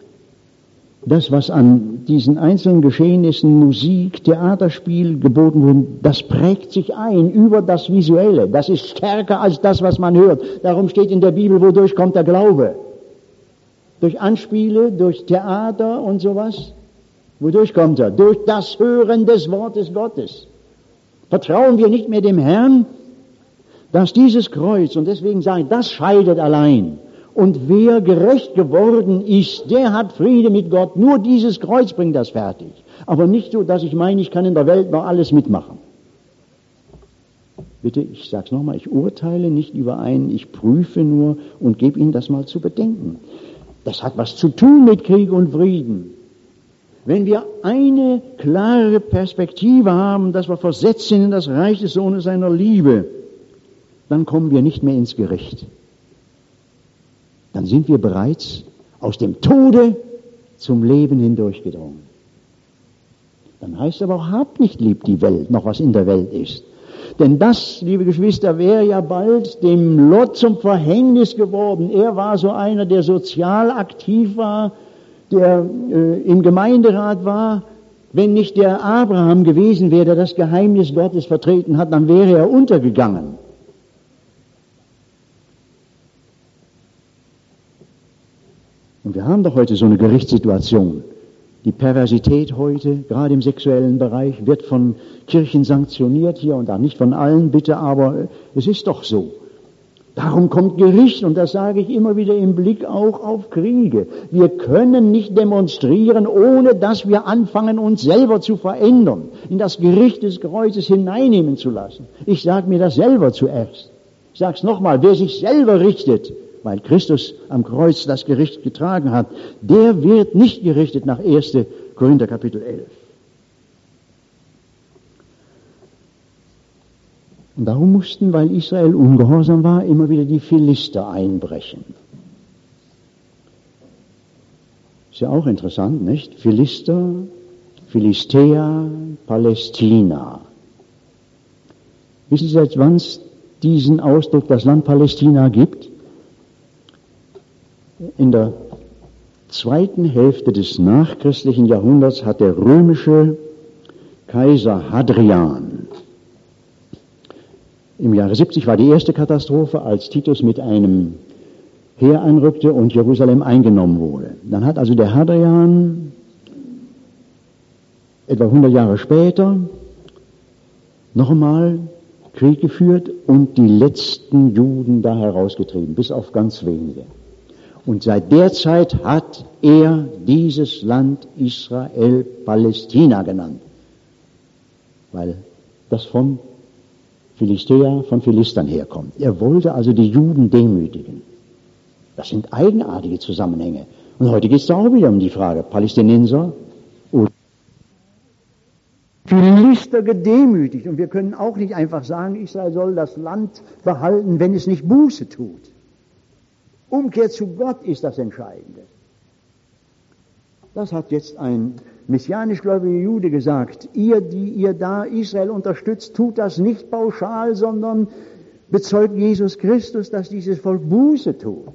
das, was an diesen einzelnen Geschehnissen, Musik, Theaterspiel geboten wurde, das prägt sich ein über das Visuelle. Das ist stärker als das, was man hört. Darum steht in der Bibel, wodurch kommt der Glaube? Durch Anspiele, durch Theater und sowas. Wodurch kommt er? Durch das Hören des Wortes Gottes. Vertrauen wir nicht mehr dem Herrn, dass dieses Kreuz, und deswegen sage ich, das scheidet allein. Und wer gerecht geworden ist, der hat Friede mit Gott. Nur dieses Kreuz bringt das fertig. Aber nicht so, dass ich meine, ich kann in der Welt noch alles mitmachen. Bitte, ich sage es nochmal, ich urteile nicht über einen, ich prüfe nur und gebe Ihnen das mal zu bedenken. Das hat was zu tun mit Krieg und Frieden. Wenn wir eine klare Perspektive haben, dass wir versetzt sind in das Reich des Sohnes seiner Liebe, dann kommen wir nicht mehr ins Gericht. Dann sind wir bereits aus dem Tode zum Leben hindurchgedrungen. Dann heißt aber auch, habt nicht lieb die Welt, noch was in der Welt ist. Denn das, liebe Geschwister, wäre ja bald dem Lot zum Verhängnis geworden. Er war so einer, der sozial aktiv war, der äh, im Gemeinderat war. Wenn nicht der Abraham gewesen wäre, der das Geheimnis Gottes vertreten hat, dann wäre er untergegangen. Und wir haben doch heute so eine Gerichtssituation. Die Perversität heute, gerade im sexuellen Bereich, wird von Kirchen sanktioniert, hier und da. Nicht von allen, bitte, aber es ist doch so. Darum kommt Gericht, und das sage ich immer wieder im Blick auch auf Kriege. Wir können nicht demonstrieren, ohne dass wir anfangen, uns selber zu verändern, in das Gericht des Kreuzes hineinnehmen zu lassen. Ich sage mir das selber zuerst. Ich sage es nochmal, wer sich selber richtet, weil Christus am Kreuz das Gericht getragen hat, der wird nicht gerichtet nach erster Korinther Kapitel elf. Und darum mussten, weil Israel ungehorsam war, immer wieder die Philister einbrechen. Ist ja auch interessant, nicht? Philister, Philistea, Palästina. Wissen Sie, seit wann es diesen Ausdruck, das Land Palästina gibt? In der zweiten Hälfte des nachchristlichen Jahrhunderts hat der römische Kaiser Hadrian, im Jahre siebzig war die erste Katastrophe, als Titus mit einem Heer einrückte und Jerusalem eingenommen wurde. Dann hat also der Hadrian etwa hundert Jahre später noch einmal Krieg geführt und die letzten Juden da herausgetrieben, bis auf ganz wenige. Und seit der Zeit hat er dieses Land Israel Palästina genannt, weil das von Philistea, von Philistern herkommt. Er wollte also die Juden demütigen. Das sind eigenartige Zusammenhänge. Und heute geht es da auch wieder um die Frage, Palästinenser oder Philister gedemütigt. Und wir können auch nicht einfach sagen, Israel soll das Land behalten, wenn es nicht Buße tut. Umkehr zu Gott ist das Entscheidende. Das hat jetzt ein messianisch gläubiger Jude gesagt. Ihr, die ihr da Israel unterstützt, tut das nicht pauschal, sondern bezeugt Jesus Christus, dass dieses Volk Buße tut.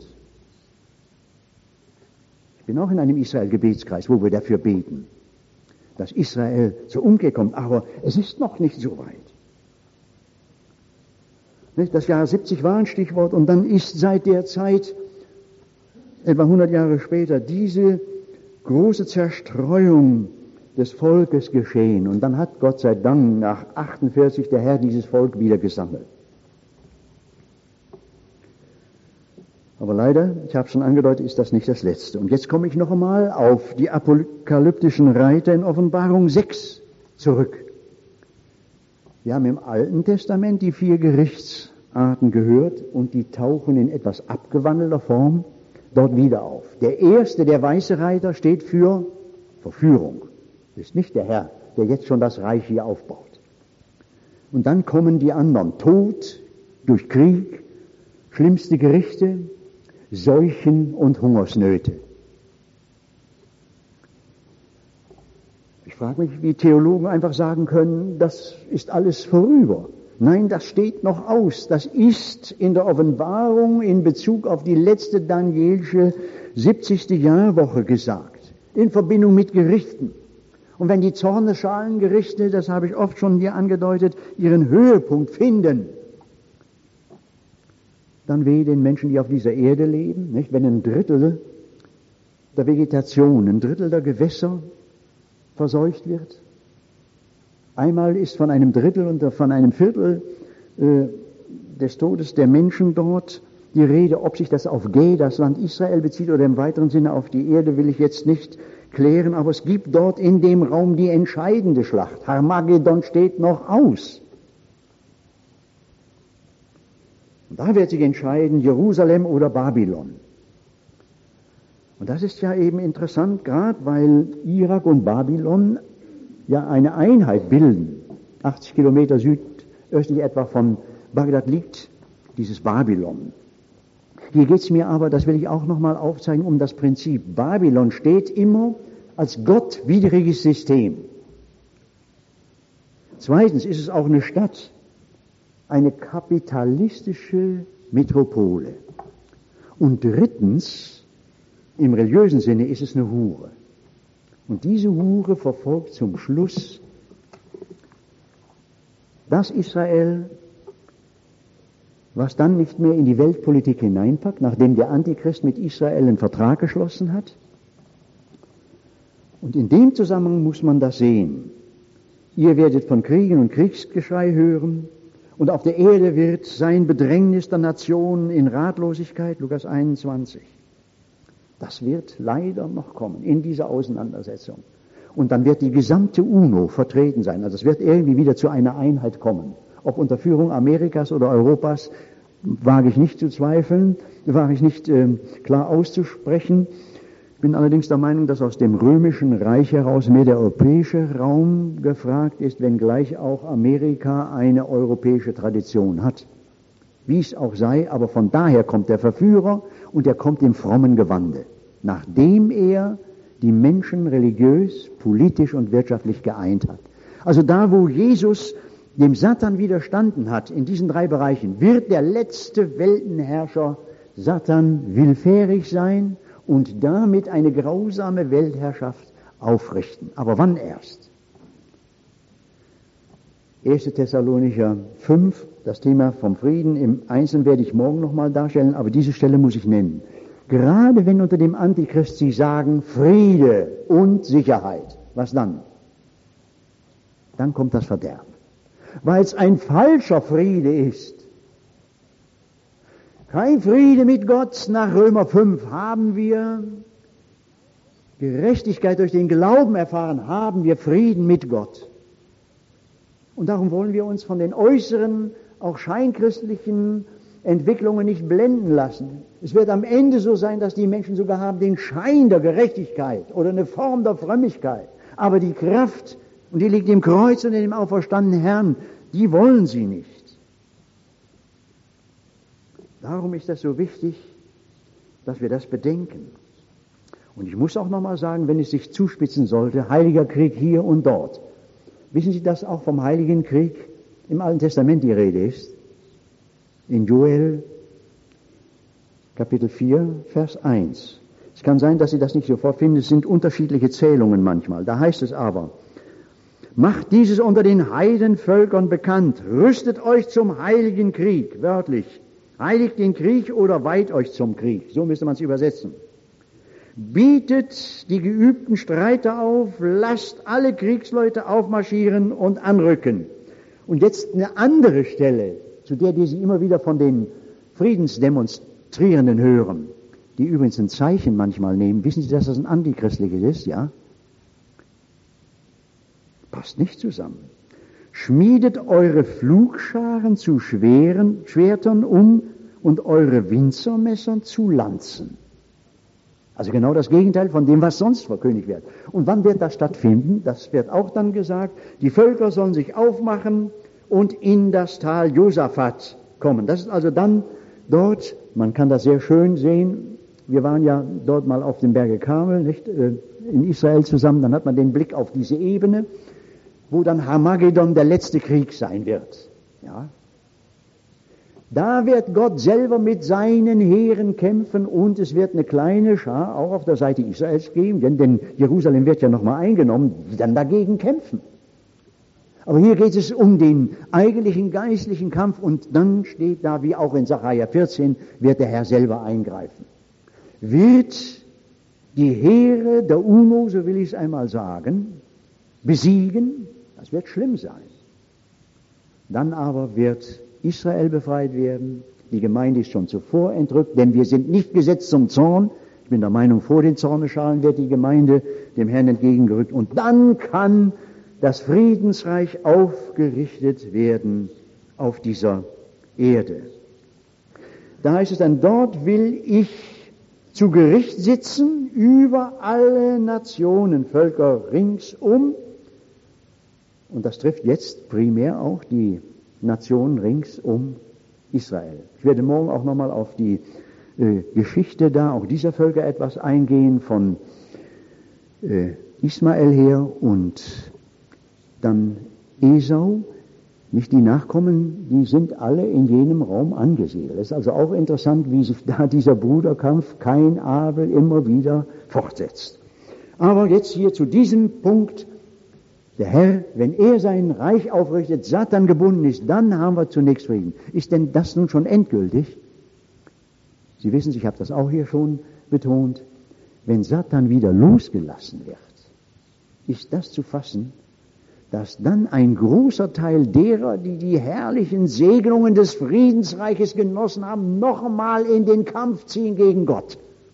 Ich bin auch in einem Israel-Gebetskreis, wo wir dafür beten, dass Israel zur Umkehr kommt. Aber es ist noch nicht so weit. Das Jahr siebzig war ein Stichwort, und dann ist seit der Zeit, etwa hundert Jahre später, diese große Zerstreuung des Volkes geschehen. Und dann hat Gott sei Dank nach achtundvierzig der Herr dieses Volk wieder gesammelt. Aber leider, ich habe schon angedeutet, ist das nicht das Letzte. Und jetzt komme ich noch einmal auf die apokalyptischen Reiter in Offenbarung sechs zurück. Wir haben im Alten Testament die vier Gerichtsarten gehört und die tauchen in etwas abgewandelter Form dort wieder auf. Der erste, der weiße Reiter, steht für Verführung. Das ist nicht der Herr, der jetzt schon das Reich hier aufbaut. Und dann kommen die anderen. Tod durch Krieg, schlimmste Gerichte, Seuchen und Hungersnöte. Ich frage mich, wie Theologen einfach sagen können, das ist alles vorüber. Nein, das steht noch aus. Das ist in der Offenbarung in Bezug auf die letzte Danielsche siebzigste Jahrwoche gesagt, in Verbindung mit Gerichten. Und wenn die Zornesschalengerichte, das habe ich oft schon hier angedeutet, ihren Höhepunkt finden, dann wehe den Menschen, die auf dieser Erde leben, nicht? Wenn ein Drittel der Vegetation, ein Drittel der Gewässer verseucht wird. Einmal ist von einem Drittel und von einem Viertel äh, des Todes der Menschen dort die Rede. Ob sich das auf Ge, das Land Israel, bezieht oder im weiteren Sinne auf die Erde, will ich jetzt nicht klären, aber es gibt dort in dem Raum die entscheidende Schlacht. Harmagedon steht noch aus. Und da wird sich entscheiden, Jerusalem oder Babylon. Und das ist ja eben interessant, gerade weil Irak und Babylon ja eine Einheit bilden. achtzig Kilometer südöstlich etwa von Bagdad liegt dieses Babylon. Hier geht es mir aber, das will ich auch nochmal aufzeigen, um das Prinzip. Babylon steht immer als gottwidriges System. Zweitens ist es auch eine Stadt, eine kapitalistische Metropole. Und drittens, im religiösen Sinne ist es eine Hure. Und diese Hure verfolgt zum Schluss das Israel, was dann nicht mehr in die Weltpolitik hineinpackt, nachdem der Antichrist mit Israel einen Vertrag geschlossen hat. Und in dem Zusammenhang muss man das sehen. Ihr werdet von Kriegen und Kriegsgeschrei hören, und auf der Erde wird sein Bedrängnis der Nationen in Ratlosigkeit, Lukas einundzwanzig. Das wird leider noch kommen in dieser Auseinandersetzung. Und dann wird die gesamte UNO vertreten sein. Also es wird irgendwie wieder zu einer Einheit kommen. Ob unter Führung Amerikas oder Europas, wage ich nicht zu zweifeln, wage ich nicht äh, klar auszusprechen. Ich bin allerdings der Meinung, dass aus dem römischen Reich heraus mehr der europäische Raum gefragt ist, wenngleich auch Amerika eine europäische Tradition hat. Wie es auch sei, aber von daher kommt der Verführer und er kommt im frommen Gewande, nachdem er die Menschen religiös, politisch und wirtschaftlich geeint hat. Also da, wo Jesus dem Satan widerstanden hat, in diesen drei Bereichen, wird der letzte Weltenherrscher Satan willfährig sein und damit eine grausame Weltherrschaft aufrichten. Aber wann erst? erster Thessalonicher fünf, das Thema vom Frieden im Einzelnen werde ich morgen nochmal darstellen, aber diese Stelle muss ich nennen. Gerade wenn unter dem Antichrist sie sagen Friede und Sicherheit, was dann? Dann kommt das Verderben. Weil es ein falscher Friede ist. Kein Friede mit Gott. Nach Römer fünf haben wir Gerechtigkeit durch den Glauben erfahren, haben wir Frieden mit Gott. Und darum wollen wir uns von den äußeren, auch scheinchristlichen Entwicklungen nicht blenden lassen. Es wird am Ende so sein, dass die Menschen sogar haben den Schein der Gerechtigkeit oder eine Form der Frömmigkeit. Aber die Kraft, und die liegt im Kreuz und in dem auferstandenen Herrn, die wollen sie nicht. Darum ist das so wichtig, dass wir das bedenken. Und ich muss auch nochmal sagen, wenn es sich zuspitzen sollte, heiliger Krieg hier und dort. Wissen Sie, dass auch vom heiligen Krieg im Alten Testament die Rede ist? In Joel Kapitel vier, Vers eins. Es kann sein, dass Sie das nicht sofort finden, es sind unterschiedliche Zählungen manchmal. Da heißt es aber, macht dieses unter den Heidenvölkern bekannt, rüstet euch zum heiligen Krieg, wörtlich. Heiligt den Krieg oder weiht euch zum Krieg, so müsste man es übersetzen. Bietet die geübten Streiter auf, lasst alle Kriegsleute aufmarschieren und anrücken. Und jetzt eine andere Stelle, zu der die Sie immer wieder von den Friedensdemonstrierenden hören, die übrigens ein Zeichen manchmal nehmen. Wissen Sie, dass das ein antichristliches ist, ja? Passt nicht zusammen. Schmiedet eure Pflugscharen zu schweren Schwertern um und eure Winzermesser zu Lanzen. Also genau das Gegenteil von dem, was sonst verkündigt wird. Und wann wird das stattfinden? Das wird auch dann gesagt, die Völker sollen sich aufmachen und in das Tal Josaphat kommen. Das ist also dann dort, man kann das sehr schön sehen, wir waren ja dort mal auf dem Berge Karmel, nicht, in Israel zusammen, dann hat man den Blick auf diese Ebene, wo dann Armageddon der letzte Krieg sein wird. Ja. Da wird Gott selber mit seinen Heeren kämpfen und es wird eine kleine Schar auch auf der Seite Israels geben, denn, denn Jerusalem wird ja nochmal eingenommen, die dann dagegen kämpfen. Aber hier geht es um den eigentlichen geistlichen Kampf und dann steht da, wie auch in Sacharja vierzehn, wird der Herr selber eingreifen. Wird die Heere der UNO, so will ich es einmal sagen, besiegen, das wird schlimm sein. Dann aber wird Israel befreit werden. Die Gemeinde ist schon zuvor entrückt, denn wir sind nicht gesetzt zum Zorn. Ich bin der Meinung, vor den Zorneschalen wird die Gemeinde dem Herrn entgegengerückt. Und dann kann das Friedensreich aufgerichtet werden auf dieser Erde. Da heißt es dann, dort will ich zu Gericht sitzen über alle Nationen, Völker ringsum. Und das trifft jetzt primär auch die Nationen rings um Israel. Ich werde morgen auch nochmal auf die äh, Geschichte da, auch dieser Völker etwas eingehen, von äh, Ismael her und dann Esau. Nicht die Nachkommen, die sind alle in jenem Raum angesiedelt. Es ist also auch interessant, wie sich da dieser Bruderkampf Kain, Abel immer wieder fortsetzt. Aber jetzt hier zu diesem Punkt, der Herr, wenn er sein Reich aufrichtet, Satan gebunden ist, dann haben wir zunächst Frieden. Ist denn das nun schon endgültig? Sie wissen, ich habe das auch hier schon betont, wenn Satan wieder losgelassen wird, ist das zu fassen, dass dann ein großer Teil derer, die die herrlichen Segnungen des Friedensreiches genossen haben, noch einmal in den Kampf ziehen gegen Gott.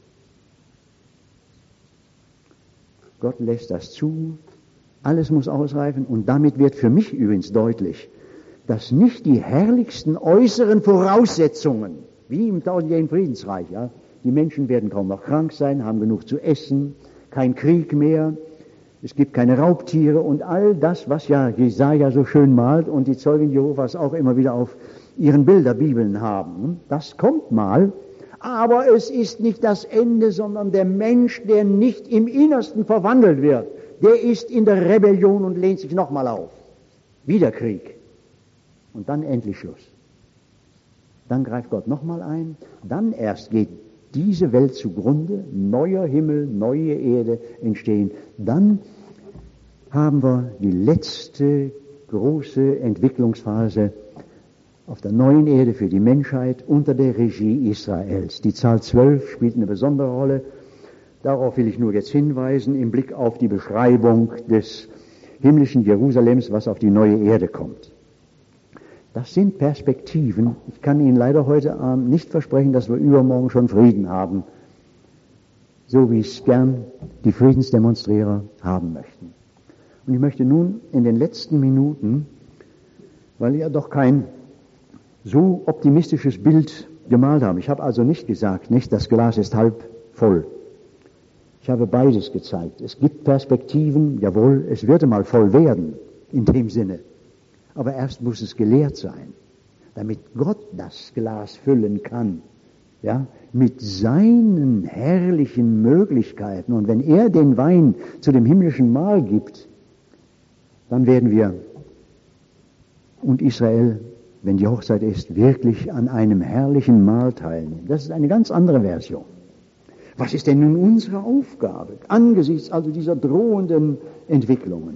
Gott lässt das zu. Alles muss ausreifen und damit wird für mich übrigens deutlich, dass nicht die herrlichsten äußeren Voraussetzungen, wie im tausendjährigen Friedensreich, ja, die Menschen werden kaum noch krank sein, haben genug zu essen, kein Krieg mehr, es gibt keine Raubtiere und all das, was ja Jesaja so schön malt und die Zeugen Jehovas auch immer wieder auf ihren Bilderbibeln haben, das kommt mal, aber es ist nicht das Ende, sondern der Mensch, der nicht im Innersten verwandelt wird, der ist in der Rebellion und lehnt sich nochmal auf. Wieder Krieg. Und dann endlich Schluss. Dann greift Gott nochmal ein. Dann erst geht diese Welt zugrunde. Neuer Himmel, neue Erde entstehen. Dann haben wir die letzte große Entwicklungsphase auf der neuen Erde für die Menschheit unter der Regie Israels. Die Zahl zwölf spielt eine besondere Rolle. Darauf will ich nur jetzt hinweisen, im Blick auf die Beschreibung des himmlischen Jerusalems, was auf die neue Erde kommt. Das sind Perspektiven. Ich kann Ihnen leider heute Abend nicht versprechen, dass wir übermorgen schon Frieden haben, so wie es gern die Friedensdemonstrierer haben möchten. Und ich möchte nun in den letzten Minuten, weil ich ja doch kein so optimistisches Bild gemalt habe. Ich habe also nicht gesagt, nicht, das Glas ist halb voll. Ich habe beides gezeigt. Es gibt Perspektiven, jawohl, es wird mal voll werden, in dem Sinne. Aber erst muss es geleert sein, damit Gott das Glas füllen kann, ja, mit seinen herrlichen Möglichkeiten. Und wenn er den Wein zu dem himmlischen Mahl gibt, dann werden wir und Israel, wenn die Hochzeit ist, wirklich an einem herrlichen Mahl teilnehmen. Das ist eine ganz andere Version. Was ist denn nun unsere Aufgabe angesichts also dieser drohenden Entwicklungen?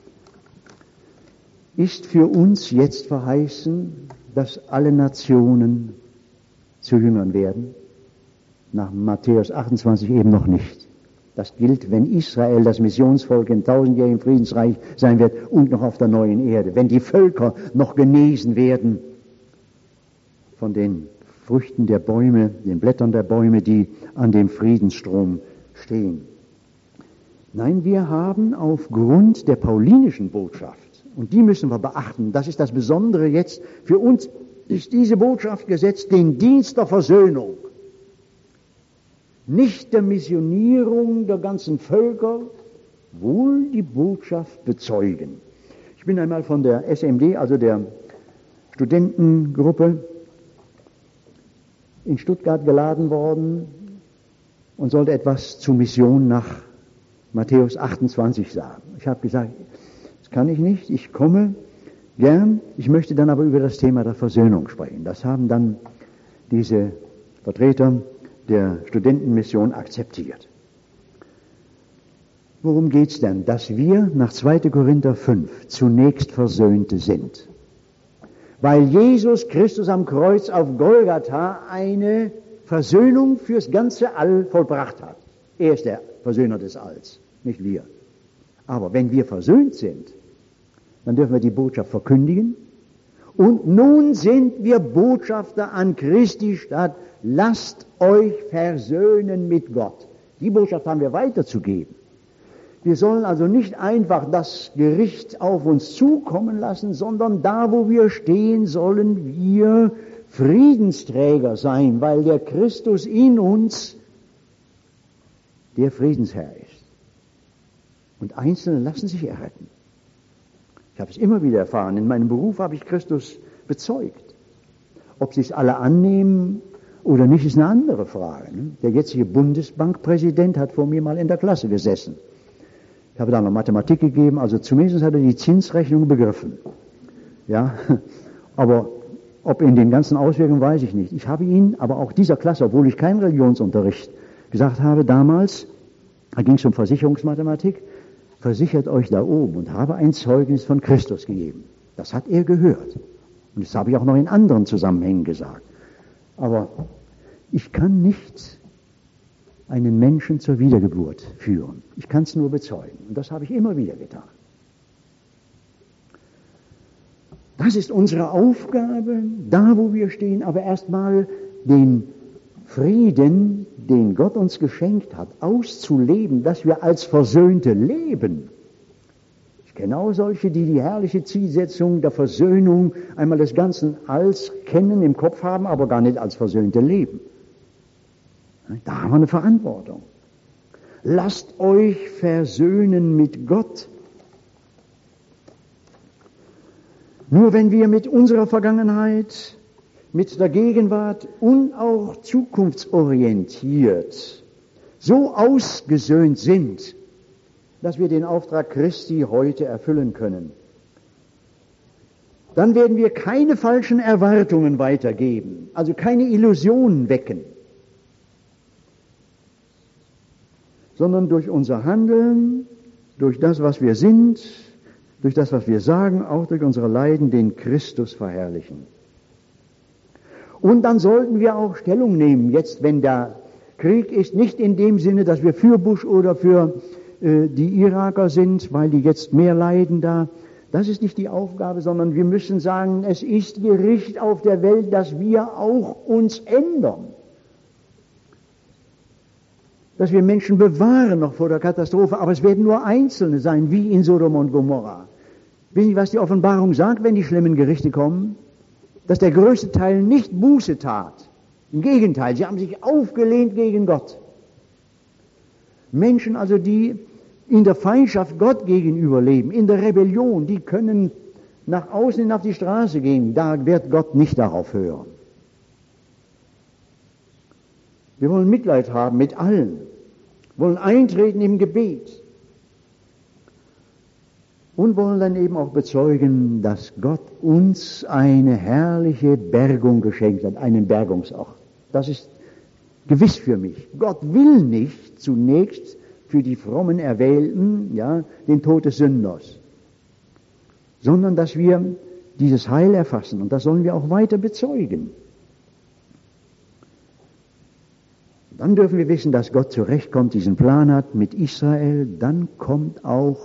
Ist für uns jetzt verheißen, dass alle Nationen zu Jüngern werden? Nach Matthäus achtundzwanzig eben noch nicht. Das gilt, wenn Israel das Missionsvolk im tausendjährigen Friedensreich sein wird und noch auf der neuen Erde. Wenn die Völker noch genesen werden von den Früchten der Bäume, den Blättern der Bäume, die an dem Friedensstrom stehen. Nein, wir haben aufgrund der paulinischen Botschaft, und die müssen wir beachten, das ist das Besondere jetzt, für uns ist diese Botschaft gesetzt, den Dienst der Versöhnung. Nicht der Missionierung der ganzen Völker, wohl die Botschaft bezeugen. Ich bin einmal von der S M D, also der Studentengruppe, in Stuttgart geladen worden und sollte etwas zur Mission nach Matthäus achtundzwanzig sagen. Ich habe gesagt, das kann ich nicht, ich komme gern, ich möchte dann aber über das Thema der Versöhnung sprechen. Das haben dann diese Vertreter der Studentenmission akzeptiert. Worum geht's denn? Dass wir nach zweiter Korinther fünf zunächst Versöhnte sind. Weil Jesus Christus am Kreuz auf Golgatha eine Versöhnung fürs ganze All vollbracht hat. Er ist der Versöhner des Alls, nicht wir. Aber wenn wir versöhnt sind, dann dürfen wir die Botschaft verkündigen. Und nun sind wir Botschafter an Christi Stadt. Lasst euch versöhnen mit Gott. Die Botschaft haben wir weiterzugeben. Wir sollen also nicht einfach das Gericht auf uns zukommen lassen, sondern da, wo wir stehen, sollen wir Friedensträger sein, weil der Christus in uns der Friedensherr ist. Und Einzelne lassen sich erretten. Ich habe es immer wieder erfahren. In meinem Beruf habe ich Christus bezeugt. Ob sie es alle annehmen oder nicht, ist eine andere Frage. Der jetzige Bundesbankpräsident hat vor mir mal in der Klasse gesessen. Ich habe da noch Mathematik gegeben, also zumindest hat er die Zinsrechnung begriffen. Ja, aber ob in den ganzen Auswirkungen, weiß ich nicht. Ich habe ihn, aber auch dieser Klasse, obwohl ich keinen Religionsunterricht gesagt habe damals, da ging es um Versicherungsmathematik, versichert euch da oben, und habe ein Zeugnis von Christus gegeben. Das hat er gehört. Und das habe ich auch noch in anderen Zusammenhängen gesagt. Aber ich kann nicht einen Menschen zur Wiedergeburt führen. Ich kann es nur bezeugen. Und das habe ich immer wieder getan. Das ist unsere Aufgabe, da wo wir stehen, aber erstmal den Frieden, den Gott uns geschenkt hat, auszuleben, dass wir als Versöhnte leben. Ich kenne auch solche, die die herrliche Zielsetzung der Versöhnung einmal des ganzen Alls kennen, im Kopf haben, aber gar nicht als Versöhnte leben. Da haben wir eine Verantwortung. Lasst euch versöhnen mit Gott. Nur wenn wir mit unserer Vergangenheit, mit der Gegenwart und auch zukunftsorientiert so ausgesöhnt sind, dass wir den Auftrag Christi heute erfüllen können, dann werden wir keine falschen Erwartungen weitergeben, also keine Illusionen wecken, sondern durch unser Handeln, durch das, was wir sind, durch das, was wir sagen, auch durch unsere Leiden den Christus verherrlichen. Und dann sollten wir auch Stellung nehmen, jetzt wenn der Krieg ist, nicht in dem Sinne, dass wir für Bush oder für äh, die Iraker sind, weil die jetzt mehr leiden da. Das ist nicht die Aufgabe, sondern wir müssen sagen, es ist Gericht auf der Welt, dass wir auch uns ändern. Dass wir Menschen bewahren noch vor der Katastrophe, aber es werden nur Einzelne sein, wie in Sodom und Gomorra. Wissen Sie, was die Offenbarung sagt, wenn die schlimmen Gerichte kommen? Dass der größte Teil nicht Buße tat. Im Gegenteil, sie haben sich aufgelehnt gegen Gott. Menschen also, die in der Feindschaft Gott gegenüber leben, in der Rebellion, die können nach außen hin auf die Straße gehen. Da wird Gott nicht darauf hören. Wir wollen Mitleid haben mit allen, wollen eintreten im Gebet und wollen dann eben auch bezeugen, dass Gott uns eine herrliche Bergung geschenkt hat, einen Bergungsort. Das ist gewiss für mich. Gott will nicht zunächst für die frommen Erwählten, ja, den Tod des Sünders, sondern dass wir dieses Heil erfassen, und das sollen wir auch weiter bezeugen. Dann dürfen wir wissen, dass Gott zurechtkommt, diesen Plan hat mit Israel. Dann kommt auch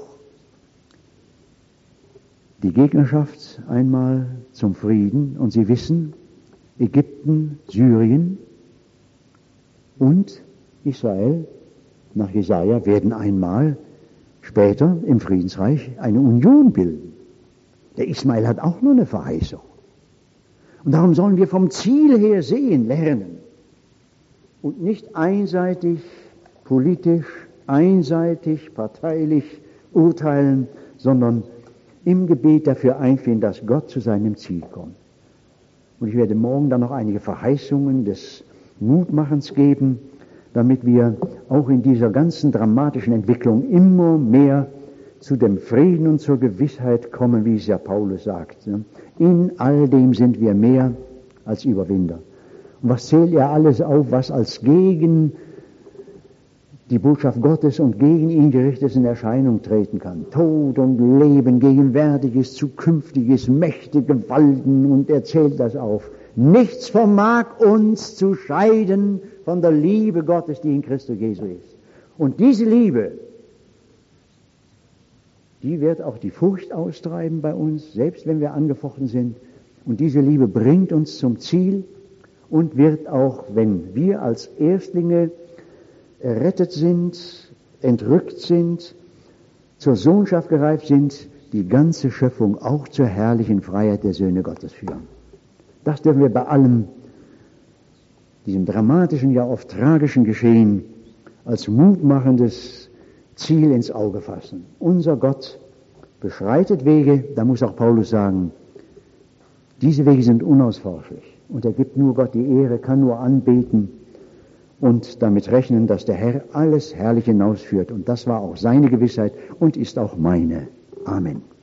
die Gegnerschaft einmal zum Frieden. Und Sie wissen, Ägypten, Syrien und Israel nach Jesaja werden einmal später im Friedensreich eine Union bilden. Der Ismael hat auch nur eine Verheißung. Und darum sollen wir vom Ziel her sehen, lernen. Und nicht einseitig, politisch, einseitig, parteilich urteilen, sondern im Gebet dafür einfinden, dass Gott zu seinem Ziel kommt. Und ich werde morgen dann noch einige Verheißungen des Mutmachens geben, damit wir auch in dieser ganzen dramatischen Entwicklung immer mehr zu dem Frieden und zur Gewissheit kommen, wie es ja Paulus sagt. In all dem sind wir mehr als Überwinder. Und was zählt er alles auf, was als gegen die Botschaft Gottes und gegen ihn gerichtet in Erscheinung treten kann? Tod und Leben, Gegenwärtiges, Zukünftiges, Mächte, Gewalten, und er zählt das auf. Nichts vermag uns zu scheiden von der Liebe Gottes, die in Christus Jesu ist. Und diese Liebe, die wird auch die Furcht austreiben bei uns, selbst wenn wir angefochten sind. Und diese Liebe bringt uns zum Ziel und wird auch, wenn wir als Erstlinge errettet sind, entrückt sind, zur Sohnschaft gereift sind, die ganze Schöpfung auch zur herrlichen Freiheit der Söhne Gottes führen. Das dürfen wir bei allem, diesem dramatischen, ja oft tragischen Geschehen, als mutmachendes Ziel ins Auge fassen. Unser Gott beschreitet Wege, da muss auch Paulus sagen, diese Wege sind unausforschlich. Und er gibt nur Gott die Ehre, kann nur anbeten und damit rechnen, dass der Herr alles herrlich hinausführt. Und das war auch seine Gewissheit und ist auch meine. Amen.